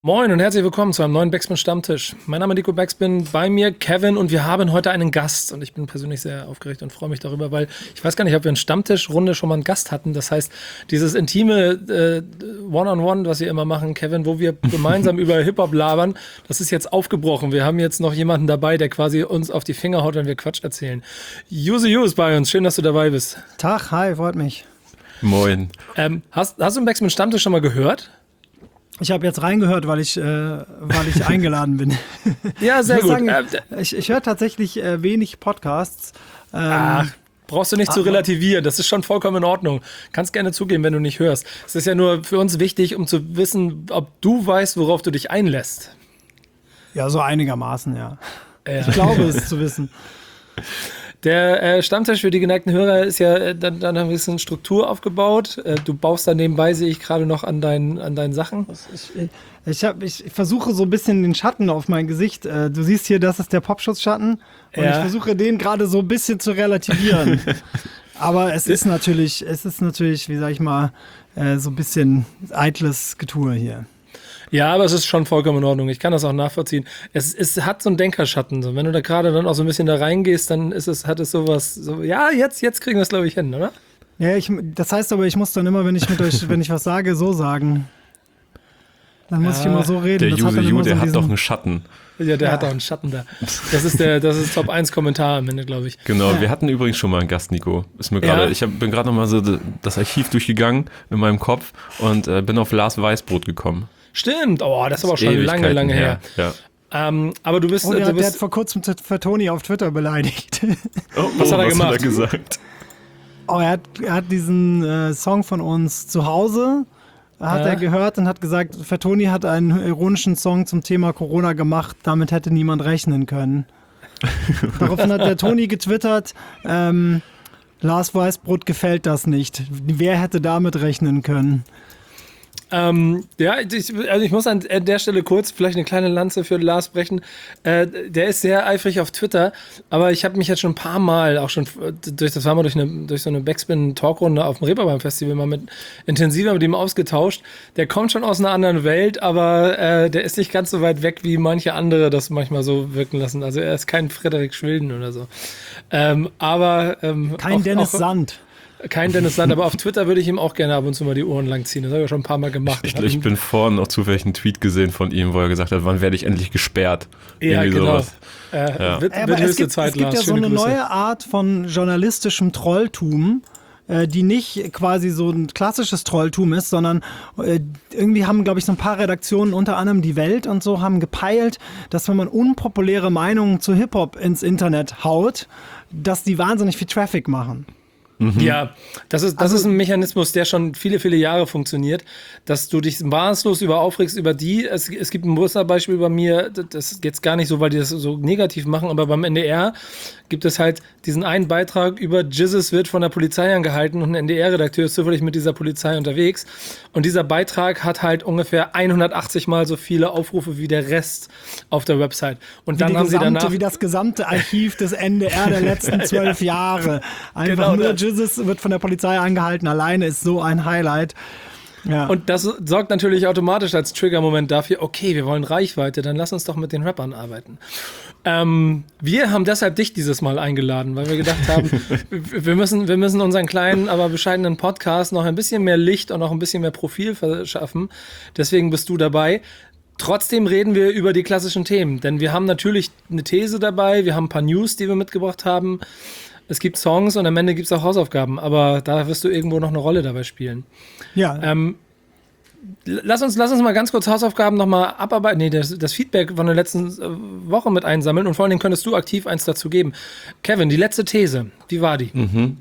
Moin und herzlich willkommen zu einem neuen Backspin Stammtisch. Mein Name ist Nico Backspin, bei mir Kevin und wir haben heute einen Gast und ich bin persönlich sehr aufgeregt und freue mich darüber, weil ich weiß gar nicht, ob wir in Stammtischrunde schon mal einen Gast hatten. Das heißt, dieses intime One-on-One, was wir immer machen, Kevin, wo wir gemeinsam über Hip-Hop labern, das ist jetzt aufgebrochen. Wir haben jetzt noch jemanden dabei, der quasi uns auf die Finger haut, wenn wir Quatsch erzählen. Use ist bei uns, schön, dass du dabei bist. Tag, hi, freut mich. Moin. Hast du den Backspin Stammtisch schon mal gehört? Ich habe jetzt reingehört, weil ich eingeladen bin. Ja, sehr gut. Sagen, ich höre tatsächlich wenig Podcasts. Brauchst du nicht zu relativieren, das ist schon vollkommen in Ordnung. Kannst gerne zugeben, wenn du nicht hörst. Es ist ja nur für uns wichtig, um zu wissen, ob du weißt, worauf du dich einlässt. Ja, so einigermaßen, ja. Ich glaube es zu wissen. Der Stammtisch für die geneigten Hörer ist ja dann ein bisschen Struktur aufgebaut. Du baust da nebenbei, sehe ich gerade noch an deinen Sachen. Ich versuche so ein bisschen den Schatten auf mein Gesicht. Du siehst hier, das ist der Popschutzschatten. Und ich versuche den gerade so ein bisschen zu relativieren. Aber es ist natürlich, wie sag ich mal, so ein bisschen eitles Getue hier. Ja, aber es ist schon vollkommen in Ordnung. Ich kann das auch nachvollziehen. Es hat so einen Denkerschatten. So. Wenn du da gerade dann auch so ein bisschen da reingehst, dann hat es sowas, so, ja, jetzt kriegen wir es, glaube ich, hin, oder? Ja, das heißt aber, ich muss dann immer, wenn ich was sage, so sagen. Dann muss ich immer so reden. Der Use, der hat doch einen Schatten. Ja, der hat auch einen Schatten da. Das ist Top 1 Kommentar am Ende, glaube ich. Genau, wir hatten übrigens schon mal einen Gast, Nico. Ist mir gerade, ich bin gerade nochmal so das Archiv durchgegangen in meinem Kopf und bin auf Lars Weißbrot gekommen. Stimmt, das ist aber auch schon lange her. Ja. Aber du bist... der hat vor kurzem Fatoni auf Twitter beleidigt. Was hat er gemacht? Hat er gesagt? Er hat diesen Song von uns zu Hause, hat er gehört und hat gesagt, Fatoni hat einen ironischen Song zum Thema Corona gemacht, damit hätte niemand rechnen können. Daraufhin hat der Toni getwittert, Lars Weißbrot gefällt das nicht. Wer hätte damit rechnen können? Ich muss an der Stelle kurz vielleicht eine kleine Lanze für Lars brechen. Der ist sehr eifrig auf Twitter, aber ich habe mich jetzt schon ein paar Mal, auch schon durch so eine Backspin-Talkrunde auf dem Reeperbahn-Festival mal intensiver mit ihm ausgetauscht. Der kommt schon aus einer anderen Welt, aber der ist nicht ganz so weit weg, wie manche andere das manchmal so wirken lassen. Also er ist kein Frederik Schwilden oder so. Kein Dennis Sand. Kein Dennis Sand, aber auf Twitter würde ich ihm auch gerne ab und zu mal die Ohren lang ziehen. Das habe ich schon ein paar Mal gemacht. Ich bin vorhin noch zufällig einen Tweet gesehen von ihm, wo er gesagt hat, wann werde ich endlich gesperrt? Ja, irgendwie genau. Sowas. Wird höchste Zeit, es gibt Lars. ja so eine Grüße. neue Art von journalistischem Trolltum, die nicht quasi so ein klassisches Trolltum ist, sondern irgendwie haben, glaube ich, so ein paar Redaktionen, unter anderem Die Welt und so, haben gepeilt, dass wenn man unpopuläre Meinungen zu Hip-Hop ins Internet haut, dass die wahnsinnig viel Traffic machen. Ja, das ist ein Mechanismus, der schon viele, viele Jahre funktioniert, dass du dich maßlos aufregst über die. Es gibt ein Musterbeispiel bei mir, das ist jetzt gar nicht so, weil die das so negativ machen, aber beim NDR gibt es halt diesen einen Beitrag über Jesus wird von der Polizei angehalten und ein NDR-Redakteur ist zufällig mit dieser Polizei unterwegs. Und dieser Beitrag hat halt ungefähr 180 Mal so viele Aufrufe wie der Rest auf der Website. Und dann haben sie danach... Wie das gesamte Archiv des NDR der letzten 12 Jahre. Einfach nur Jesus wird von der Polizei angehalten, alleine ist so ein Highlight. Ja. Und das sorgt natürlich automatisch als Trigger-Moment dafür, okay, wir wollen Reichweite, dann lass uns doch mit den Rappern arbeiten. Wir haben deshalb dich dieses Mal eingeladen, weil wir gedacht haben, wir müssen unseren kleinen, aber bescheidenen Podcast noch ein bisschen mehr Licht und noch ein bisschen mehr Profil verschaffen. Deswegen bist du dabei. Trotzdem reden wir über die klassischen Themen, denn wir haben natürlich eine These dabei, wir haben ein paar News, die wir mitgebracht haben. Es gibt Songs und am Ende gibt es auch Hausaufgaben, aber da wirst du irgendwo noch eine Rolle dabei spielen. Ja. Lass uns mal ganz kurz Hausaufgaben nochmal abarbeiten. Nee, das Feedback von der letzten Woche mit einsammeln und vor allem könntest du aktiv eins dazu geben. Kevin, die letzte These, wie war die?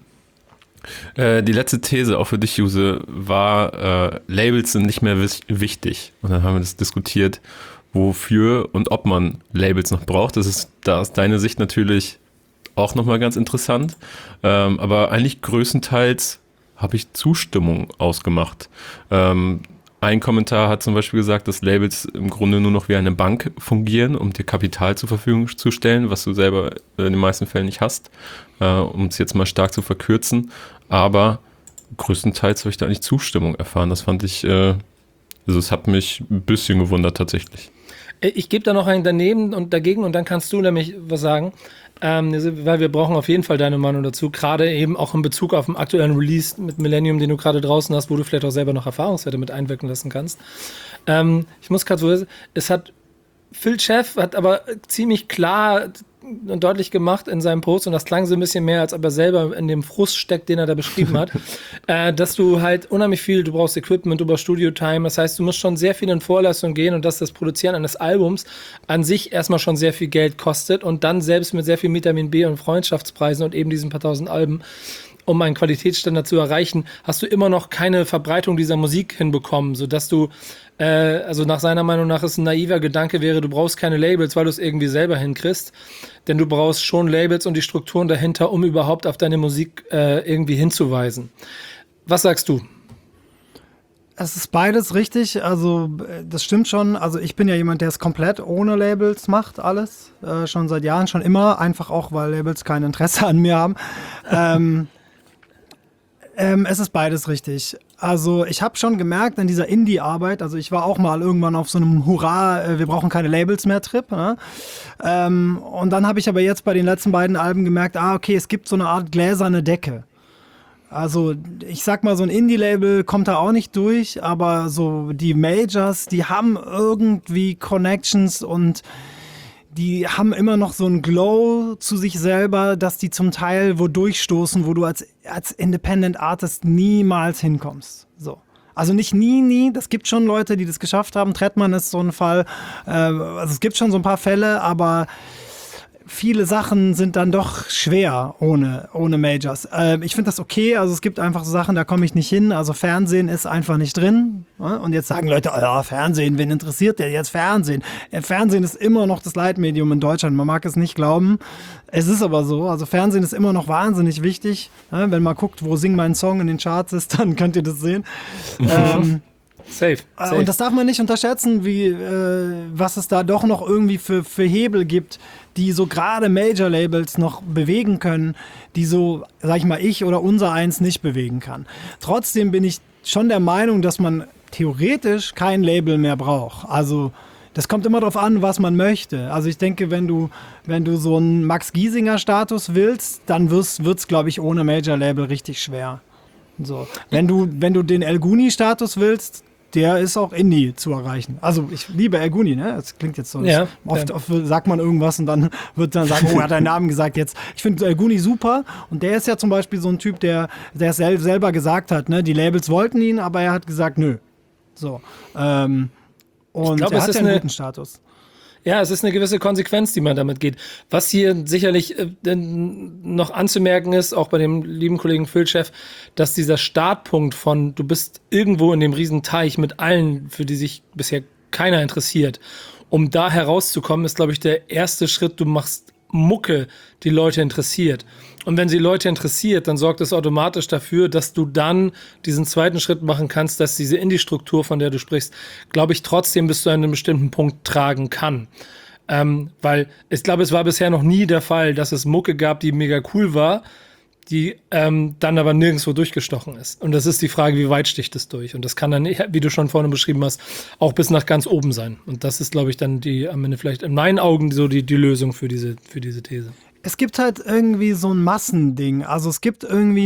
Die letzte These, auch für dich, Use, war, Labels sind nicht mehr wichtig. Und dann haben wir das diskutiert, wofür und ob man Labels noch braucht. Da ist deine Sicht natürlich auch nochmal ganz interessant. Aber eigentlich größtenteils habe ich Zustimmung ausgemacht. Ein Kommentar hat zum Beispiel gesagt, dass Labels im Grunde nur noch wie eine Bank fungieren, um dir Kapital zur Verfügung zu stellen, was du selber in den meisten Fällen nicht hast, um es jetzt mal stark zu verkürzen. Aber größtenteils habe ich da eigentlich Zustimmung erfahren. Das fand ich Also es hat mich ein bisschen gewundert tatsächlich. Ich gebe da noch einen daneben und dagegen und dann kannst du nämlich was sagen, weil wir brauchen auf jeden Fall deine Meinung dazu, gerade eben auch in Bezug auf den aktuellen Release mit Millennium, den du gerade draußen hast, wo du vielleicht auch selber noch Erfahrungswerte mit einwirken lassen kannst. Ich muss gerade so, Phil Chef hat aber ziemlich klar und deutlich gemacht in seinem Post, und das klang so ein bisschen mehr, als ob er selber in dem Frust steckt, den er da beschrieben hat, dass du halt unheimlich viel, du brauchst Equipment, du brauchst Studio-Time, das heißt, du musst schon sehr viel in Vorleistung gehen und dass das Produzieren eines Albums an sich erstmal schon sehr viel Geld kostet und dann selbst mit sehr viel Vitamin B und Freundschaftspreisen und eben diesen paar tausend Alben, um einen Qualitätsstandard zu erreichen, hast du immer noch keine Verbreitung dieser Musik hinbekommen, sodass du, also nach seiner Meinung nach ist ein naiver Gedanke wäre, du brauchst keine Labels, weil du es irgendwie selber hinkriegst, denn du brauchst schon Labels und die Strukturen dahinter, um überhaupt auf deine Musik irgendwie hinzuweisen. Was sagst du? Es ist beides richtig, also das stimmt schon. Also ich bin ja jemand, der es komplett ohne Labels macht, alles. Schon seit Jahren, schon immer, einfach auch, weil Labels kein Interesse an mir haben. Es ist beides richtig. Also ich habe schon gemerkt in dieser Indie-Arbeit, also ich war auch mal irgendwann auf so einem Hurra, wir brauchen keine Labels mehr Trip. Ne? Und dann habe ich aber jetzt bei den letzten beiden Alben gemerkt, okay, es gibt so eine Art gläserne Decke. Also ich sag mal, so ein Indie-Label kommt da auch nicht durch, aber so die Majors, die haben irgendwie Connections und die haben immer noch so ein Glow zu sich selber, dass die zum Teil wo durchstoßen, wo du als Independent Artist niemals hinkommst. So. Also nicht nie, das gibt schon Leute, die das geschafft haben. Trettmann ist so ein Fall. Also es gibt schon so ein paar Fälle, aber viele Sachen sind dann doch schwer ohne Majors. Ich finde das okay, also es gibt einfach so Sachen, da komme ich nicht hin, also Fernsehen ist einfach nicht drin. Und jetzt sagen Leute, Fernsehen, wen interessiert der jetzt Fernsehen? Fernsehen ist immer noch das Leitmedium in Deutschland, man mag es nicht glauben. Es ist aber so, also Fernsehen ist immer noch wahnsinnig wichtig. Wenn man guckt, wo Sing mein Song in den Charts ist, dann könnt ihr das sehen. Safe. Und das darf man nicht unterschätzen, was es da doch noch irgendwie für Hebel gibt, die so gerade Major-Labels noch bewegen können, die so, sag ich mal, ich oder unser eins nicht bewegen kann. Trotzdem bin ich schon der Meinung, dass man theoretisch kein Label mehr braucht. Also das kommt immer darauf an, was man möchte. Also ich denke, wenn du so einen Max-Giesinger-Status willst, dann wird's, glaube ich, ohne Major-Label richtig schwer. So. Wenn du den El Guni-Status willst, der ist auch Indie zu erreichen. Also ich liebe El Guni, ne? Das klingt jetzt so. Ja, oft sagt man irgendwas und dann wird dann sagen, er hat deinen Namen gesagt jetzt. Ich finde El Guni super und der ist ja zum Beispiel so ein Typ, der es selber gesagt hat, ne? Die Labels wollten ihn, aber er hat gesagt, nö. So. Und er hat ja einen guten Status. Ja, es ist eine gewisse Konsequenz, die man damit geht. Was hier sicherlich noch anzumerken ist, auch bei dem lieben Kollegen Phil Chef, dass dieser Startpunkt von, du bist irgendwo in dem riesen Teich mit allen, für die sich bisher keiner interessiert, um da herauszukommen, ist, glaube ich, der erste Schritt, du machst Mucke, die Leute interessiert. Und wenn sie Leute interessiert, dann sorgt es automatisch dafür, dass du dann diesen zweiten Schritt machen kannst, dass diese Indie-Struktur, von der du sprichst, glaube ich, trotzdem bis zu einem bestimmten Punkt tragen kann. Weil ich glaube, es war bisher noch nie der Fall, dass es Mucke gab, die mega cool war, die dann aber nirgendwo durchgestochen ist. Und das ist die Frage, wie weit sticht es durch? Und das kann dann, wie du schon vorne beschrieben hast, auch bis nach ganz oben sein. Und das ist, glaube ich, dann am Ende vielleicht in meinen Augen so die Lösung für diese These. Es gibt halt irgendwie so ein Massending. Also es gibt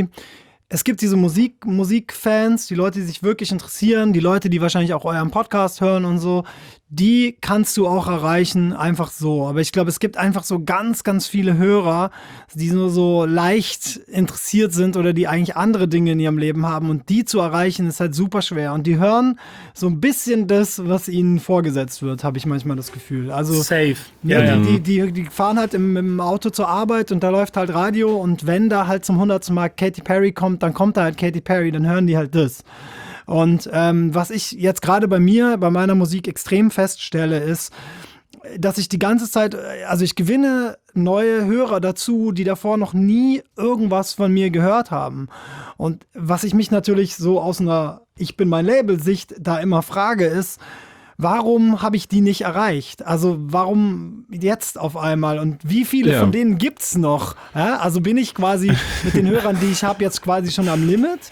diese Musikfans, die Leute, die sich wirklich interessieren, die Leute, die wahrscheinlich auch euren Podcast hören und so, die kannst du auch erreichen, einfach so. Aber ich glaube, es gibt einfach so ganz, ganz viele Hörer, die nur so leicht interessiert sind oder die eigentlich andere Dinge in ihrem Leben haben und die zu erreichen, ist halt super schwer. Und die hören so ein bisschen das, was ihnen vorgesetzt wird, habe ich manchmal das Gefühl. Also safe. Ja. Die fahren halt im Auto zur Arbeit und da läuft halt Radio und wenn da halt zum 100. Mal Katy Perry kommt, dann kommt da halt Katy Perry, dann hören die halt das. Und was ich jetzt gerade bei meiner Musik extrem feststelle, ist, dass ich die ganze Zeit, also ich gewinne neue Hörer dazu, die davor noch nie irgendwas von mir gehört haben. Und was ich mich natürlich so aus einer Ich-bin-mein-Label-Sicht da immer frage, ist, warum habe ich die nicht erreicht? Also warum jetzt auf einmal? Und wie viele von denen gibt's noch? Ja, also bin ich quasi mit den Hörern, die ich habe, jetzt quasi schon am Limit?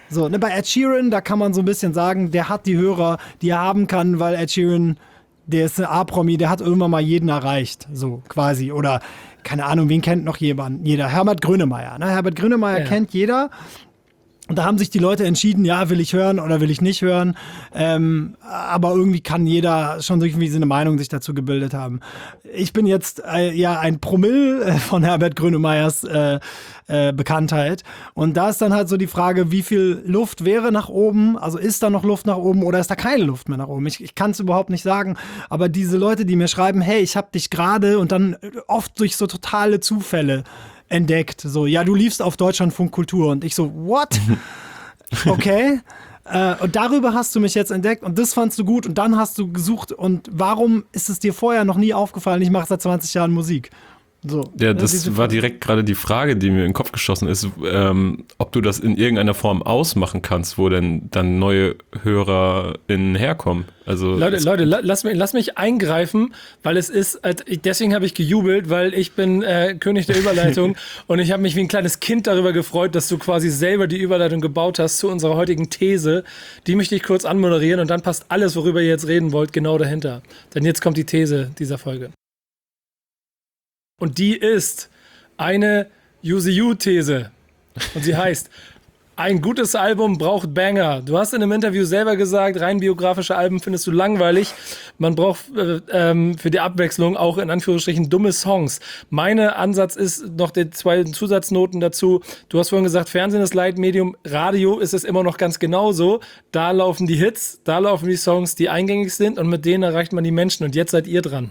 So, ne, bei Ed Sheeran, da kann man so ein bisschen sagen, der hat die Hörer, die er haben kann, weil Ed Sheeran, der ist ein A-Promi, der hat irgendwann mal jeden erreicht, so quasi. Oder, keine Ahnung, wen kennt noch jeder? Herbert Grönemeyer. Ne? Herbert Grönemeyer kennt jeder. Und da haben sich die Leute entschieden, ja, will ich hören oder will ich nicht hören. Aber irgendwie kann jeder schon irgendwie so eine Meinung sich dazu gebildet haben. Ich bin jetzt ein Promille von Herbert Grönemeyers Bekanntheit. Und da ist dann halt so die Frage, wie viel Luft wäre nach oben? Also ist da noch Luft nach oben oder ist da keine Luft mehr nach oben? Ich kann es überhaupt nicht sagen. Aber diese Leute, die mir schreiben, hey, ich habe dich gerade und dann oft durch so totale Zufälle entdeckt. So, ja, du liefst auf Deutschlandfunk Kultur. Und ich so, what? Okay. Und darüber hast du mich jetzt entdeckt und das fandst du gut und dann hast du gesucht und warum ist es dir vorher noch nie aufgefallen, ich mache seit 20 Jahren Musik? So, ja, das war direkt gerade die Frage, die mir in den Kopf geschossen ist, ob du das in irgendeiner Form ausmachen kannst, wo denn dann neue HörerInnen herkommen. Also Leute, lass mich eingreifen, weil es ist, deswegen habe ich gejubelt, weil ich bin König der Überleitung und ich habe mich wie ein kleines Kind darüber gefreut, dass du quasi selber die Überleitung gebaut hast zu unserer heutigen These. Die möchte ich kurz anmoderieren und dann passt alles, worüber ihr jetzt reden wollt, genau dahinter. Denn jetzt kommt die These dieser Folge. Und die ist eine UCU-These. Und sie heißt, ein gutes Album braucht Banger. Du hast in einem Interview selber gesagt, rein biografische Alben findest du langweilig. Man braucht für die Abwechslung auch in Anführungsstrichen dumme Songs. Mein Ansatz ist noch die 2 Zusatznoten dazu. Du hast vorhin gesagt, Fernsehen ist Leitmedium, Radio ist es immer noch ganz genauso. Da laufen die Hits, da laufen die Songs, die eingängig sind und mit denen erreicht man die Menschen. Und jetzt seid ihr dran.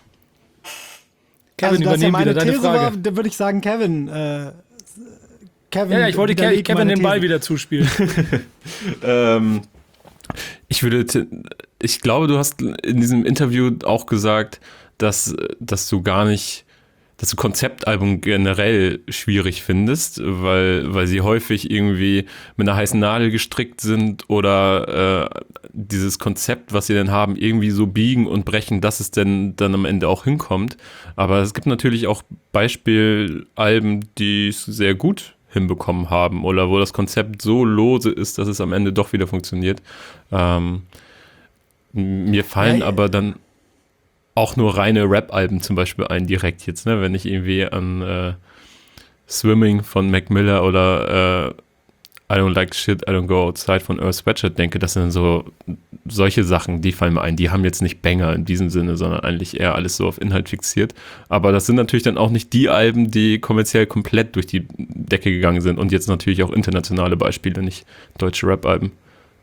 Kevin, also, übernehmen wieder deine Frage. War, da würde ich sagen, Kevin. Ja, ich wollte Kevin den Ball wieder zuspielen. Ich glaube, du hast in diesem Interview auch gesagt, dass du gar nicht, dass du Konzeptalbum generell schwierig findest, weil sie häufig irgendwie mit einer heißen Nadel gestrickt sind oder dieses Konzept, was sie denn haben, irgendwie so biegen und brechen, dass es denn dann am Ende auch hinkommt. Aber es gibt natürlich auch Beispielalben, die es sehr gut hinbekommen haben oder wo das Konzept so lose ist, dass es am Ende doch wieder funktioniert. Mir fallen aber dann auch nur reine Rap-Alben zum Beispiel ein, direkt jetzt, ne? Wenn ich irgendwie an Swimming von Mac Miller oder I Don't Like Shit, I Don't Go Outside von Earl Sweatshirt denke, das sind so solche Sachen, die fallen mir ein. Die haben jetzt nicht Banger in diesem Sinne, sondern eigentlich eher alles so auf Inhalt fixiert. Aber das sind natürlich dann auch nicht die Alben, die kommerziell komplett durch die Decke gegangen sind und jetzt natürlich auch internationale Beispiele, nicht deutsche Rap-Alben.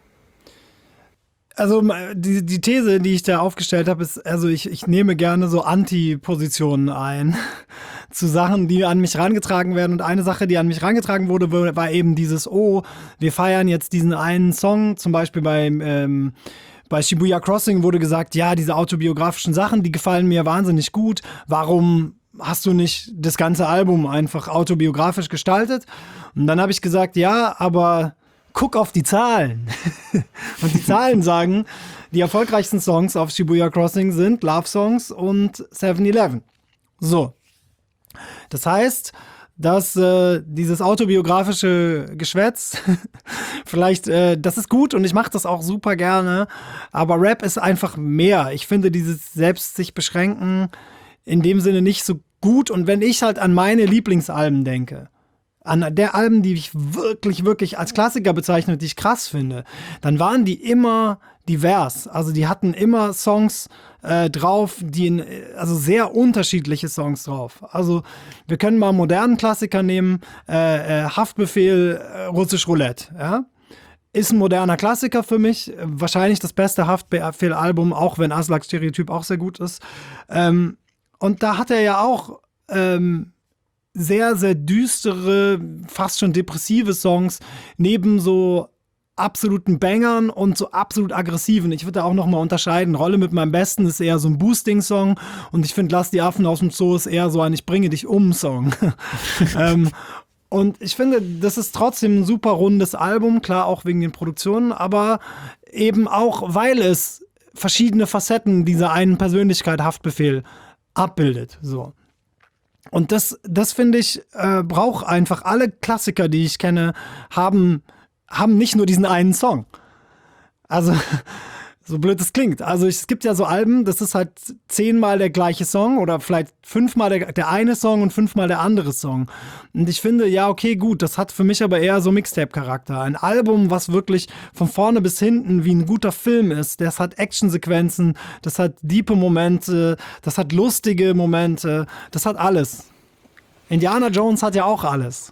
Also die These, die ich da aufgestellt habe, ist, also ich nehme gerne so Anti-Positionen ein zu Sachen, die an mich herangetragen werden. Und eine Sache, die an mich herangetragen wurde, war eben dieses, oh, wir feiern jetzt diesen einen Song, zum Beispiel bei Shibuya Crossing wurde gesagt, ja, diese autobiografischen Sachen, die gefallen mir wahnsinnig gut. Warum hast du nicht das ganze Album einfach autobiografisch gestaltet? Und dann habe ich gesagt, ja, aber guck auf die Zahlen. Und die Zahlen sagen, die erfolgreichsten Songs auf Shibuya Crossing sind Love Songs und 7-Eleven. So. Das heißt, dass dieses autobiografische Geschwätz vielleicht, das ist gut und ich mache das auch super gerne, aber Rap ist einfach mehr. Ich finde dieses selbst sich beschränken in dem Sinne nicht so gut und wenn ich halt an meine Lieblingsalben denke, an der Alben, die ich wirklich, wirklich als Klassiker bezeichne, die ich krass finde, dann waren die immer divers. Also die hatten immer Songs drauf, also sehr unterschiedliche Songs drauf. Also wir können mal einen modernen Klassiker nehmen, Haftbefehl, Russisch Roulette, ja? Ist ein moderner Klassiker für mich, wahrscheinlich das beste Haftbefehl-Album, auch wenn Aslak Stereotyp auch sehr gut ist. Und da hat er ja auch sehr, sehr düstere, fast schon depressive Songs, neben so absoluten Bangern und so absolut aggressiven. Ich würde da auch nochmal unterscheiden. Rolle mit meinem Besten ist eher so ein Boosting-Song und ich finde Lass die Affen aus dem Zoo ist eher so ein Ich bringe dich um Song. Und ich finde, das ist trotzdem ein super rundes Album, klar auch wegen den Produktionen, aber eben auch, weil es verschiedene Facetten dieser einen Persönlichkeit Haftbefehl abbildet. So. Und das finde ich, braucht einfach alle Klassiker, die ich kenne, haben haben nicht nur diesen einen Song. Also, so blöd es klingt. Also es gibt ja so Alben, das ist halt 10-mal der gleiche Song oder vielleicht 5-mal der eine Song und 5-mal der andere Song. Und ich finde, ja, okay, gut, das hat für mich aber eher so Mixtape-Charakter. Ein Album, was wirklich von vorne bis hinten wie ein guter Film ist, das hat Actionsequenzen, das hat diepe Momente, das hat lustige Momente, das hat alles. Indiana Jones hat ja auch alles.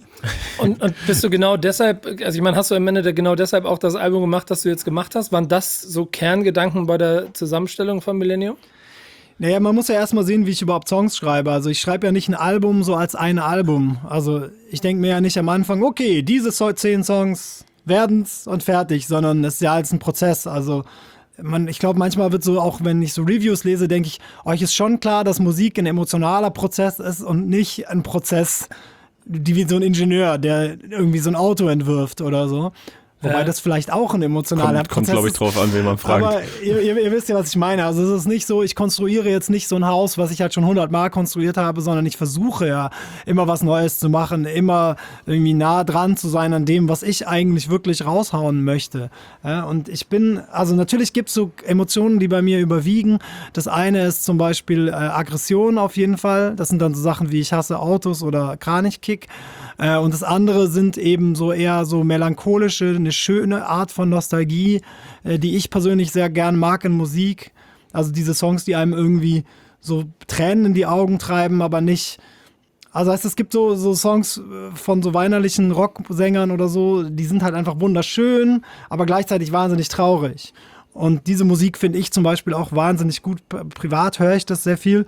Und bist du genau deshalb, also ich meine, hast du am Ende genau deshalb auch das Album gemacht, das du jetzt gemacht hast? Waren das so Kerngedanken bei der Zusammenstellung von Millennium? Naja, man muss ja erstmal sehen, wie ich überhaupt Songs schreibe. Also ich schreibe ja nicht ein Album so als ein Album. Also ich denke mir ja nicht am Anfang, okay, diese 10 Songs werden's und fertig, sondern es ist ja als ein Prozess. Also ich glaube, manchmal wird so, auch wenn ich so Reviews lese, denke ich, euch ist schon klar, dass Musik ein emotionaler Prozess ist und nicht ein Prozess, wie so ein Ingenieur, der irgendwie so ein Auto entwirft oder so. Wobei das vielleicht auch ein emotionaler Prozess ist. Kommt, glaube ich, drauf an, wen man fragt. Aber ihr wisst ja, was ich meine. Also es ist nicht so, ich konstruiere jetzt nicht so ein Haus, was ich halt schon 100-mal konstruiert habe, sondern ich versuche ja immer was Neues zu machen, immer irgendwie nah dran zu sein an dem, was ich eigentlich wirklich raushauen möchte. Ja, und also natürlich gibt es so Emotionen, die bei mir überwiegen. Das eine ist zum Beispiel Aggression auf jeden Fall. Das sind dann so Sachen wie ich hasse Autos oder Kranichkick. Und das andere sind eben so eher so melancholische, eine schöne Art von Nostalgie, die ich persönlich sehr gern mag in Musik. Also diese Songs, die einem irgendwie so Tränen in die Augen treiben, aber nicht. Also heißt, es gibt so Songs von so weinerlichen Rocksängern oder so, die sind halt einfach wunderschön, aber gleichzeitig wahnsinnig traurig. Und diese Musik finde ich zum Beispiel auch wahnsinnig gut. Privat höre ich das sehr viel.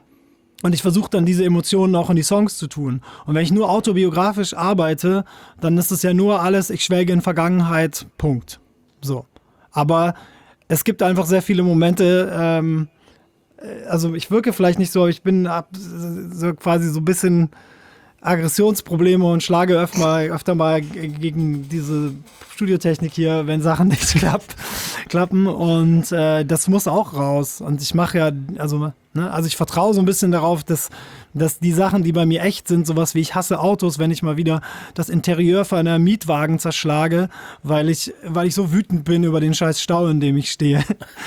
Und ich versuche dann diese Emotionen auch in die Songs zu tun. Und wenn ich nur autobiografisch arbeite, dann ist es ja nur alles, ich schwelge in Vergangenheit, Punkt. So. Aber es gibt einfach sehr viele Momente, also ich wirke vielleicht nicht so, aber ich bin so quasi so ein bisschen Aggressionsprobleme und schlage öfter mal gegen diese Studiotechnik hier, wenn Sachen nicht klappen und das muss auch raus und ich mache ja, also ich vertraue so ein bisschen darauf, dass die Sachen, die bei mir echt sind, sowas wie ich hasse Autos, wenn ich mal wieder das Interieur von einem Mietwagen zerschlage, weil ich so wütend bin über den scheiß Stau, in dem ich stehe.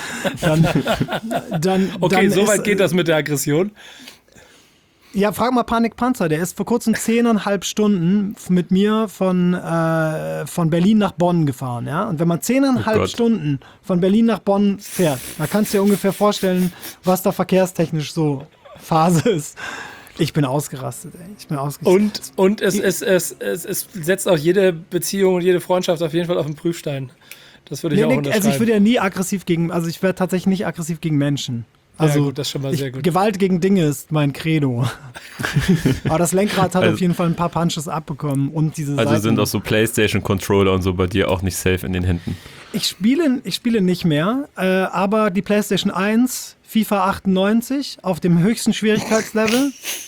dann okay, so weit geht das mit der Aggression. Ja, frag mal Panik Panzer, der ist vor kurzem 10,5 Stunden mit mir von Berlin nach Bonn gefahren, ja. Und wenn man 10,5 Stunden von Berlin nach Bonn fährt, dann kannst du dir ungefähr vorstellen, was da verkehrstechnisch so Phase ist. Ich bin ausgerastet, ey. Ich bin ausgerastet. Und es setzt auch jede Beziehung und jede Freundschaft auf jeden Fall auf den Prüfstein. Das würde ich auch unterschreiben. Also ich würde ja nie ich werde tatsächlich nicht aggressiv gegen Menschen. Also ja, gut, das ist schon mal sehr gut. Gewalt gegen Dinge ist mein Credo. Aber das Lenkrad hat auf jeden Fall ein paar Punches abbekommen. Und diese also Seiten. Sind auch so PlayStation-Controller und so bei dir auch nicht safe in den Händen? Ich spiele nicht mehr, aber die PlayStation 1, FIFA 98 auf dem höchsten Schwierigkeitslevel.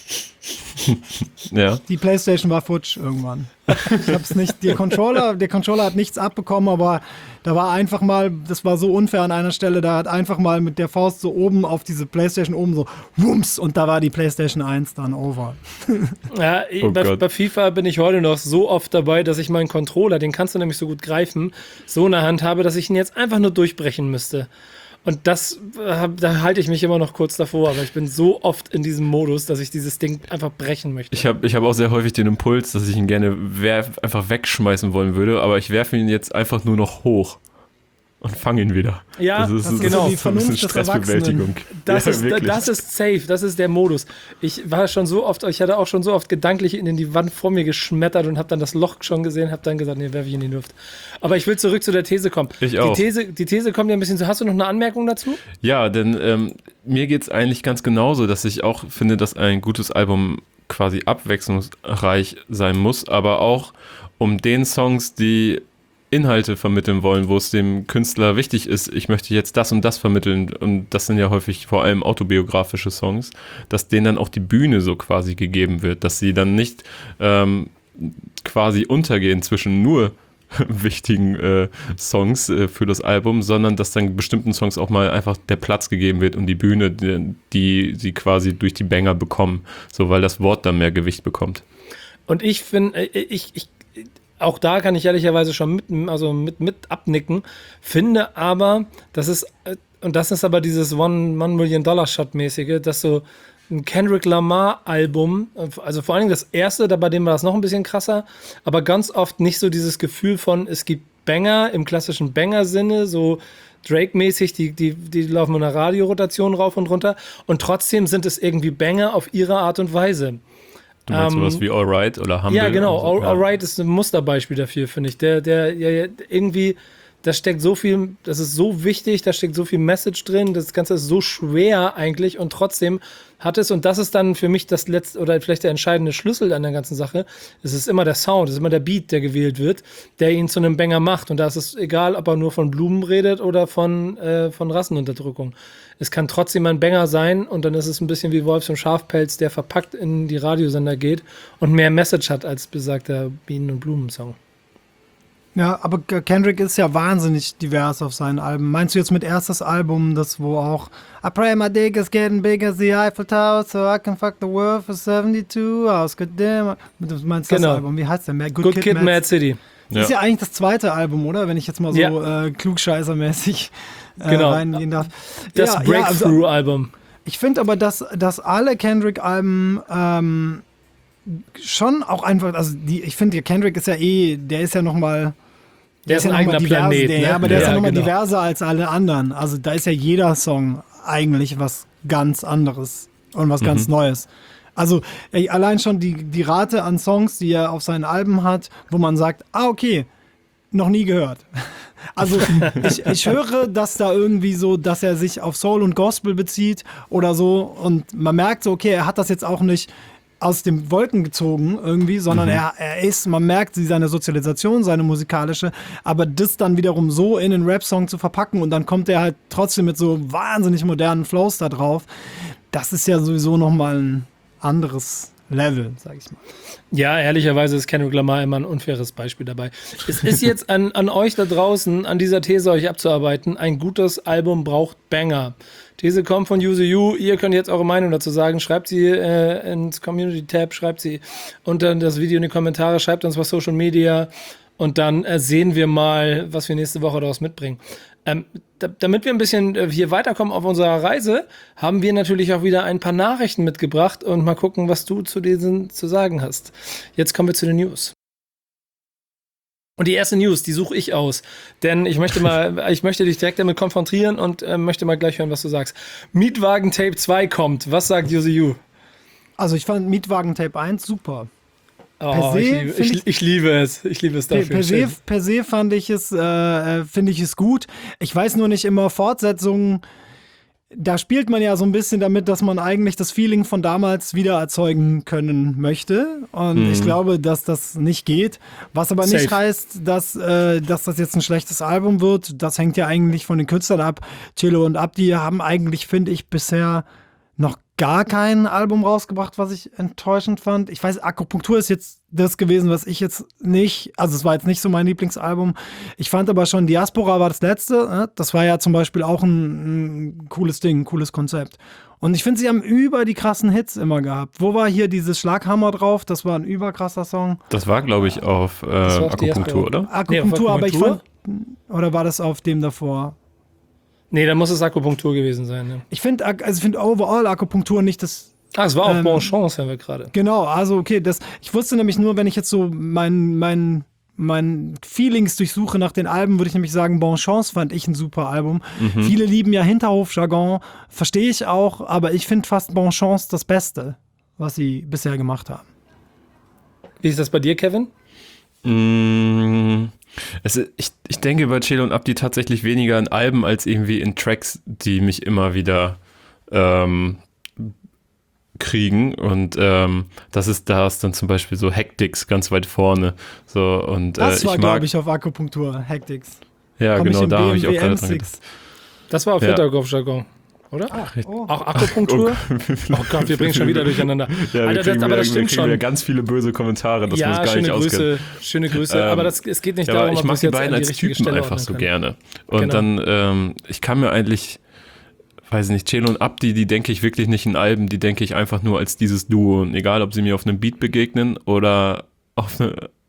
Ja. Die PlayStation war futsch irgendwann. Ich hab's nicht. Der Controller hat nichts abbekommen, aber da war einfach mal, das war so unfair an einer Stelle, da hat einfach mal mit der Faust so oben auf diese PlayStation oben so wumms und da war die PlayStation 1 dann over. Ja, bei FIFA bin ich heute noch so oft dabei, dass ich meinen Controller, den kannst du nämlich so gut greifen, so in der Hand habe, dass ich ihn jetzt einfach nur durchbrechen müsste. Und da halte ich mich immer noch kurz davor, aber ich bin so oft in diesem Modus, dass ich dieses Ding einfach brechen möchte. Ich hab auch sehr häufig den Impuls, dass ich ihn gerne einfach wegschmeißen wollen würde, aber ich werfe ihn jetzt einfach nur noch hoch und fange ihn wieder. Ja, das ist genau. Die Vernunft ein bisschen Stressbewältigung. Das ist safe, das ist der Modus. Ich hatte auch schon so oft gedanklich in die Wand vor mir geschmettert und habe dann das Loch schon gesehen, habe dann gesagt, nee, werfe ich in die Luft. Aber ich will zurück zu der These kommen. Ich auch. Die These kommt ja ein bisschen so. Hast du noch eine Anmerkung dazu? Ja, denn mir geht es eigentlich ganz genauso, dass ich auch finde, dass ein gutes Album quasi abwechslungsreich sein muss, aber auch um den Songs, die Inhalte vermitteln wollen, wo es dem Künstler wichtig ist, ich möchte jetzt das und das vermitteln, und das sind ja häufig vor allem autobiografische Songs, dass denen dann auch die Bühne so quasi gegeben wird, dass sie dann nicht quasi untergehen zwischen nur wichtigen Songs für das Album, sondern dass dann bestimmten Songs auch mal einfach der Platz gegeben wird und die Bühne, die sie quasi durch die Banger bekommen, so weil das Wort dann mehr Gewicht bekommt. Und ich finde, auch da kann ich ehrlicherweise schon mit abnicken, finde aber, das ist aber dieses One-Million-Dollar-Shot-mäßige, dass so ein Kendrick Lamar-Album, also vor allem das erste, bei dem war das noch ein bisschen krasser, aber ganz oft nicht so dieses Gefühl von, es gibt Banger im klassischen Banger-Sinne, so Drake-mäßig, die laufen in einer Radiorotation rauf und runter und trotzdem sind es irgendwie Banger auf ihre Art und Weise. Du meinst sowas wie Alright oder Humble? Ja, genau. So, Alright ist ein Musterbeispiel dafür, finde ich. Der irgendwie, da steckt so viel, das ist so wichtig, da steckt so viel Message drin, das Ganze ist so schwer eigentlich und trotzdem hat es, und das ist dann für mich das letzte oder vielleicht der entscheidende Schlüssel an der ganzen Sache, es ist immer der Sound, es ist immer der Beat, der gewählt wird, der ihn zu einem Banger macht und da ist es egal, ob er nur von Blumen redet oder von Rassenunterdrückung. Es kann trotzdem ein Banger sein und dann ist es ein bisschen wie Wolfs und Schafpelz, der verpackt in die Radiosender geht und mehr Message hat als besagter Bienen- und Blumen-Song. Ja, aber Kendrick ist ja wahnsinnig divers auf seinen Alben. Meinst du jetzt mit erstes Album, das wo auch I pray my dick is getting big as the Eiffel Tower so I can fuck the world for 72 hours. Good damn. Du meinst das Album, wie heißt der? Good Kid, Mad City. Das ist ja eigentlich das zweite Album, oder? Wenn ich jetzt mal so klugscheißermäßig reingehen darf. Das Breakthrough-Album. Ich finde aber, dass alle Kendrick-Alben schon auch einfach, also ich finde, Kendrick ist ja der ist ja nochmal. Der ist ein eigener Planet. Aber der ist ja nochmal diverser als alle anderen. Also da ist ja jeder Song eigentlich was ganz anderes und was ganz Neues. Also allein schon die Rate an Songs, die er auf seinen Alben hat, wo man sagt, okay, noch nie gehört. Also ich höre, dass da irgendwie so, dass er sich auf Soul und Gospel bezieht oder so und man merkt so, okay, er hat das jetzt auch nicht aus den Wolken gezogen irgendwie, sondern man merkt seine Sozialisation, seine musikalische, aber das dann wiederum so in einen Rap-Song zu verpacken und dann kommt er halt trotzdem mit so wahnsinnig modernen Flows da drauf, das ist ja sowieso nochmal ein anderes Level, sag ich mal. Ja, ehrlicherweise ist Kendrick Lamar immer ein unfaires Beispiel dabei. Es ist jetzt an euch da draußen, an dieser These euch abzuarbeiten, ein gutes Album braucht Banger. These kommt von Use You, ihr könnt jetzt eure Meinung dazu sagen, schreibt sie ins Community-Tab, schreibt sie unter das Video in die Kommentare, schreibt uns was Social Media und dann sehen wir mal, was wir nächste Woche daraus mitbringen. Damit wir ein bisschen hier weiterkommen auf unserer Reise, haben wir natürlich auch wieder ein paar Nachrichten mitgebracht und mal gucken, was du zu diesen zu sagen hast. Jetzt kommen wir zu den News. Und die erste News, die suche ich aus, denn ich möchte dich direkt damit konfrontieren und möchte mal gleich hören, was du sagst. Mietwagen Tape 2 kommt. Was sagt Use You? Also ich fand Mietwagen Tape 1 super. Oh, ich liebe es. Ich liebe es dafür. Per se finde ich es gut. Ich weiß nur nicht immer Fortsetzungen. Da spielt man ja so ein bisschen damit, dass man eigentlich das Feeling von damals wieder erzeugen können möchte. Und ich glaube, dass das nicht geht. Was aber nicht heißt, dass das jetzt ein schlechtes Album wird. Das hängt ja eigentlich von den Künstlern ab. Cello und Abdi haben eigentlich, finde ich, bisher noch gar kein Album rausgebracht, was ich enttäuschend fand. Ich weiß, Akupunktur ist jetzt das gewesen, was ich jetzt nicht, also es war jetzt nicht so mein Lieblingsalbum. Ich fand aber schon, Diaspora war das letzte. Das war ja zum Beispiel auch ein cooles Ding, ein cooles Konzept. Und ich finde, sie haben über die krassen Hits immer gehabt. Wo war hier dieses Schlaghammer drauf? Das war ein überkrasser Song. Das war, glaube ich, auf Akupunktur, oder? Akupunktur, aber ich fand, oder war das auf dem davor? Nee, da muss es Akupunktur gewesen sein. Ne? Ich finde overall Akupunktur nicht das. Es war auch Bon Chance, haben wir gerade. Genau, also okay, ich wusste nämlich nur, wenn ich jetzt so mein Feelings durchsuche nach den Alben, würde ich nämlich sagen, Bon Chance fand ich ein super Album. Viele lieben ja Hinterhofjargon, verstehe ich auch, aber ich finde fast Bon Chance das Beste, was sie bisher gemacht haben. Wie ist das bei dir, Kevin? Ich denke bei Cello und Abdi tatsächlich weniger in Alben als irgendwie in Tracks, die mich immer wieder kriegen und das ist dann zum Beispiel so Hectics ganz weit vorne. So, und, das war, glaube ich, auf Akupunktur, Hectics. Ja, genau, da habe ich auch gerade dran gedacht. Das war auf Hinterkopfjargon. Oder? Auch Akupunktur? Oh Gott, wir bringen schon wieder durcheinander. Ja, Alter, aber das stimmt schon. Wir ganz viele böse Kommentare, dass wir es gar nicht auskennen. Schöne Grüße, aber es geht nicht darum, ich mag die beiden als Typen einfach so gerne. Und dann, ich kann mir eigentlich, weiß nicht, Cello und Abdi, die denke ich wirklich nicht in Alben, die denke ich einfach nur als dieses Duo. Und egal, ob sie mir auf einem Beat begegnen oder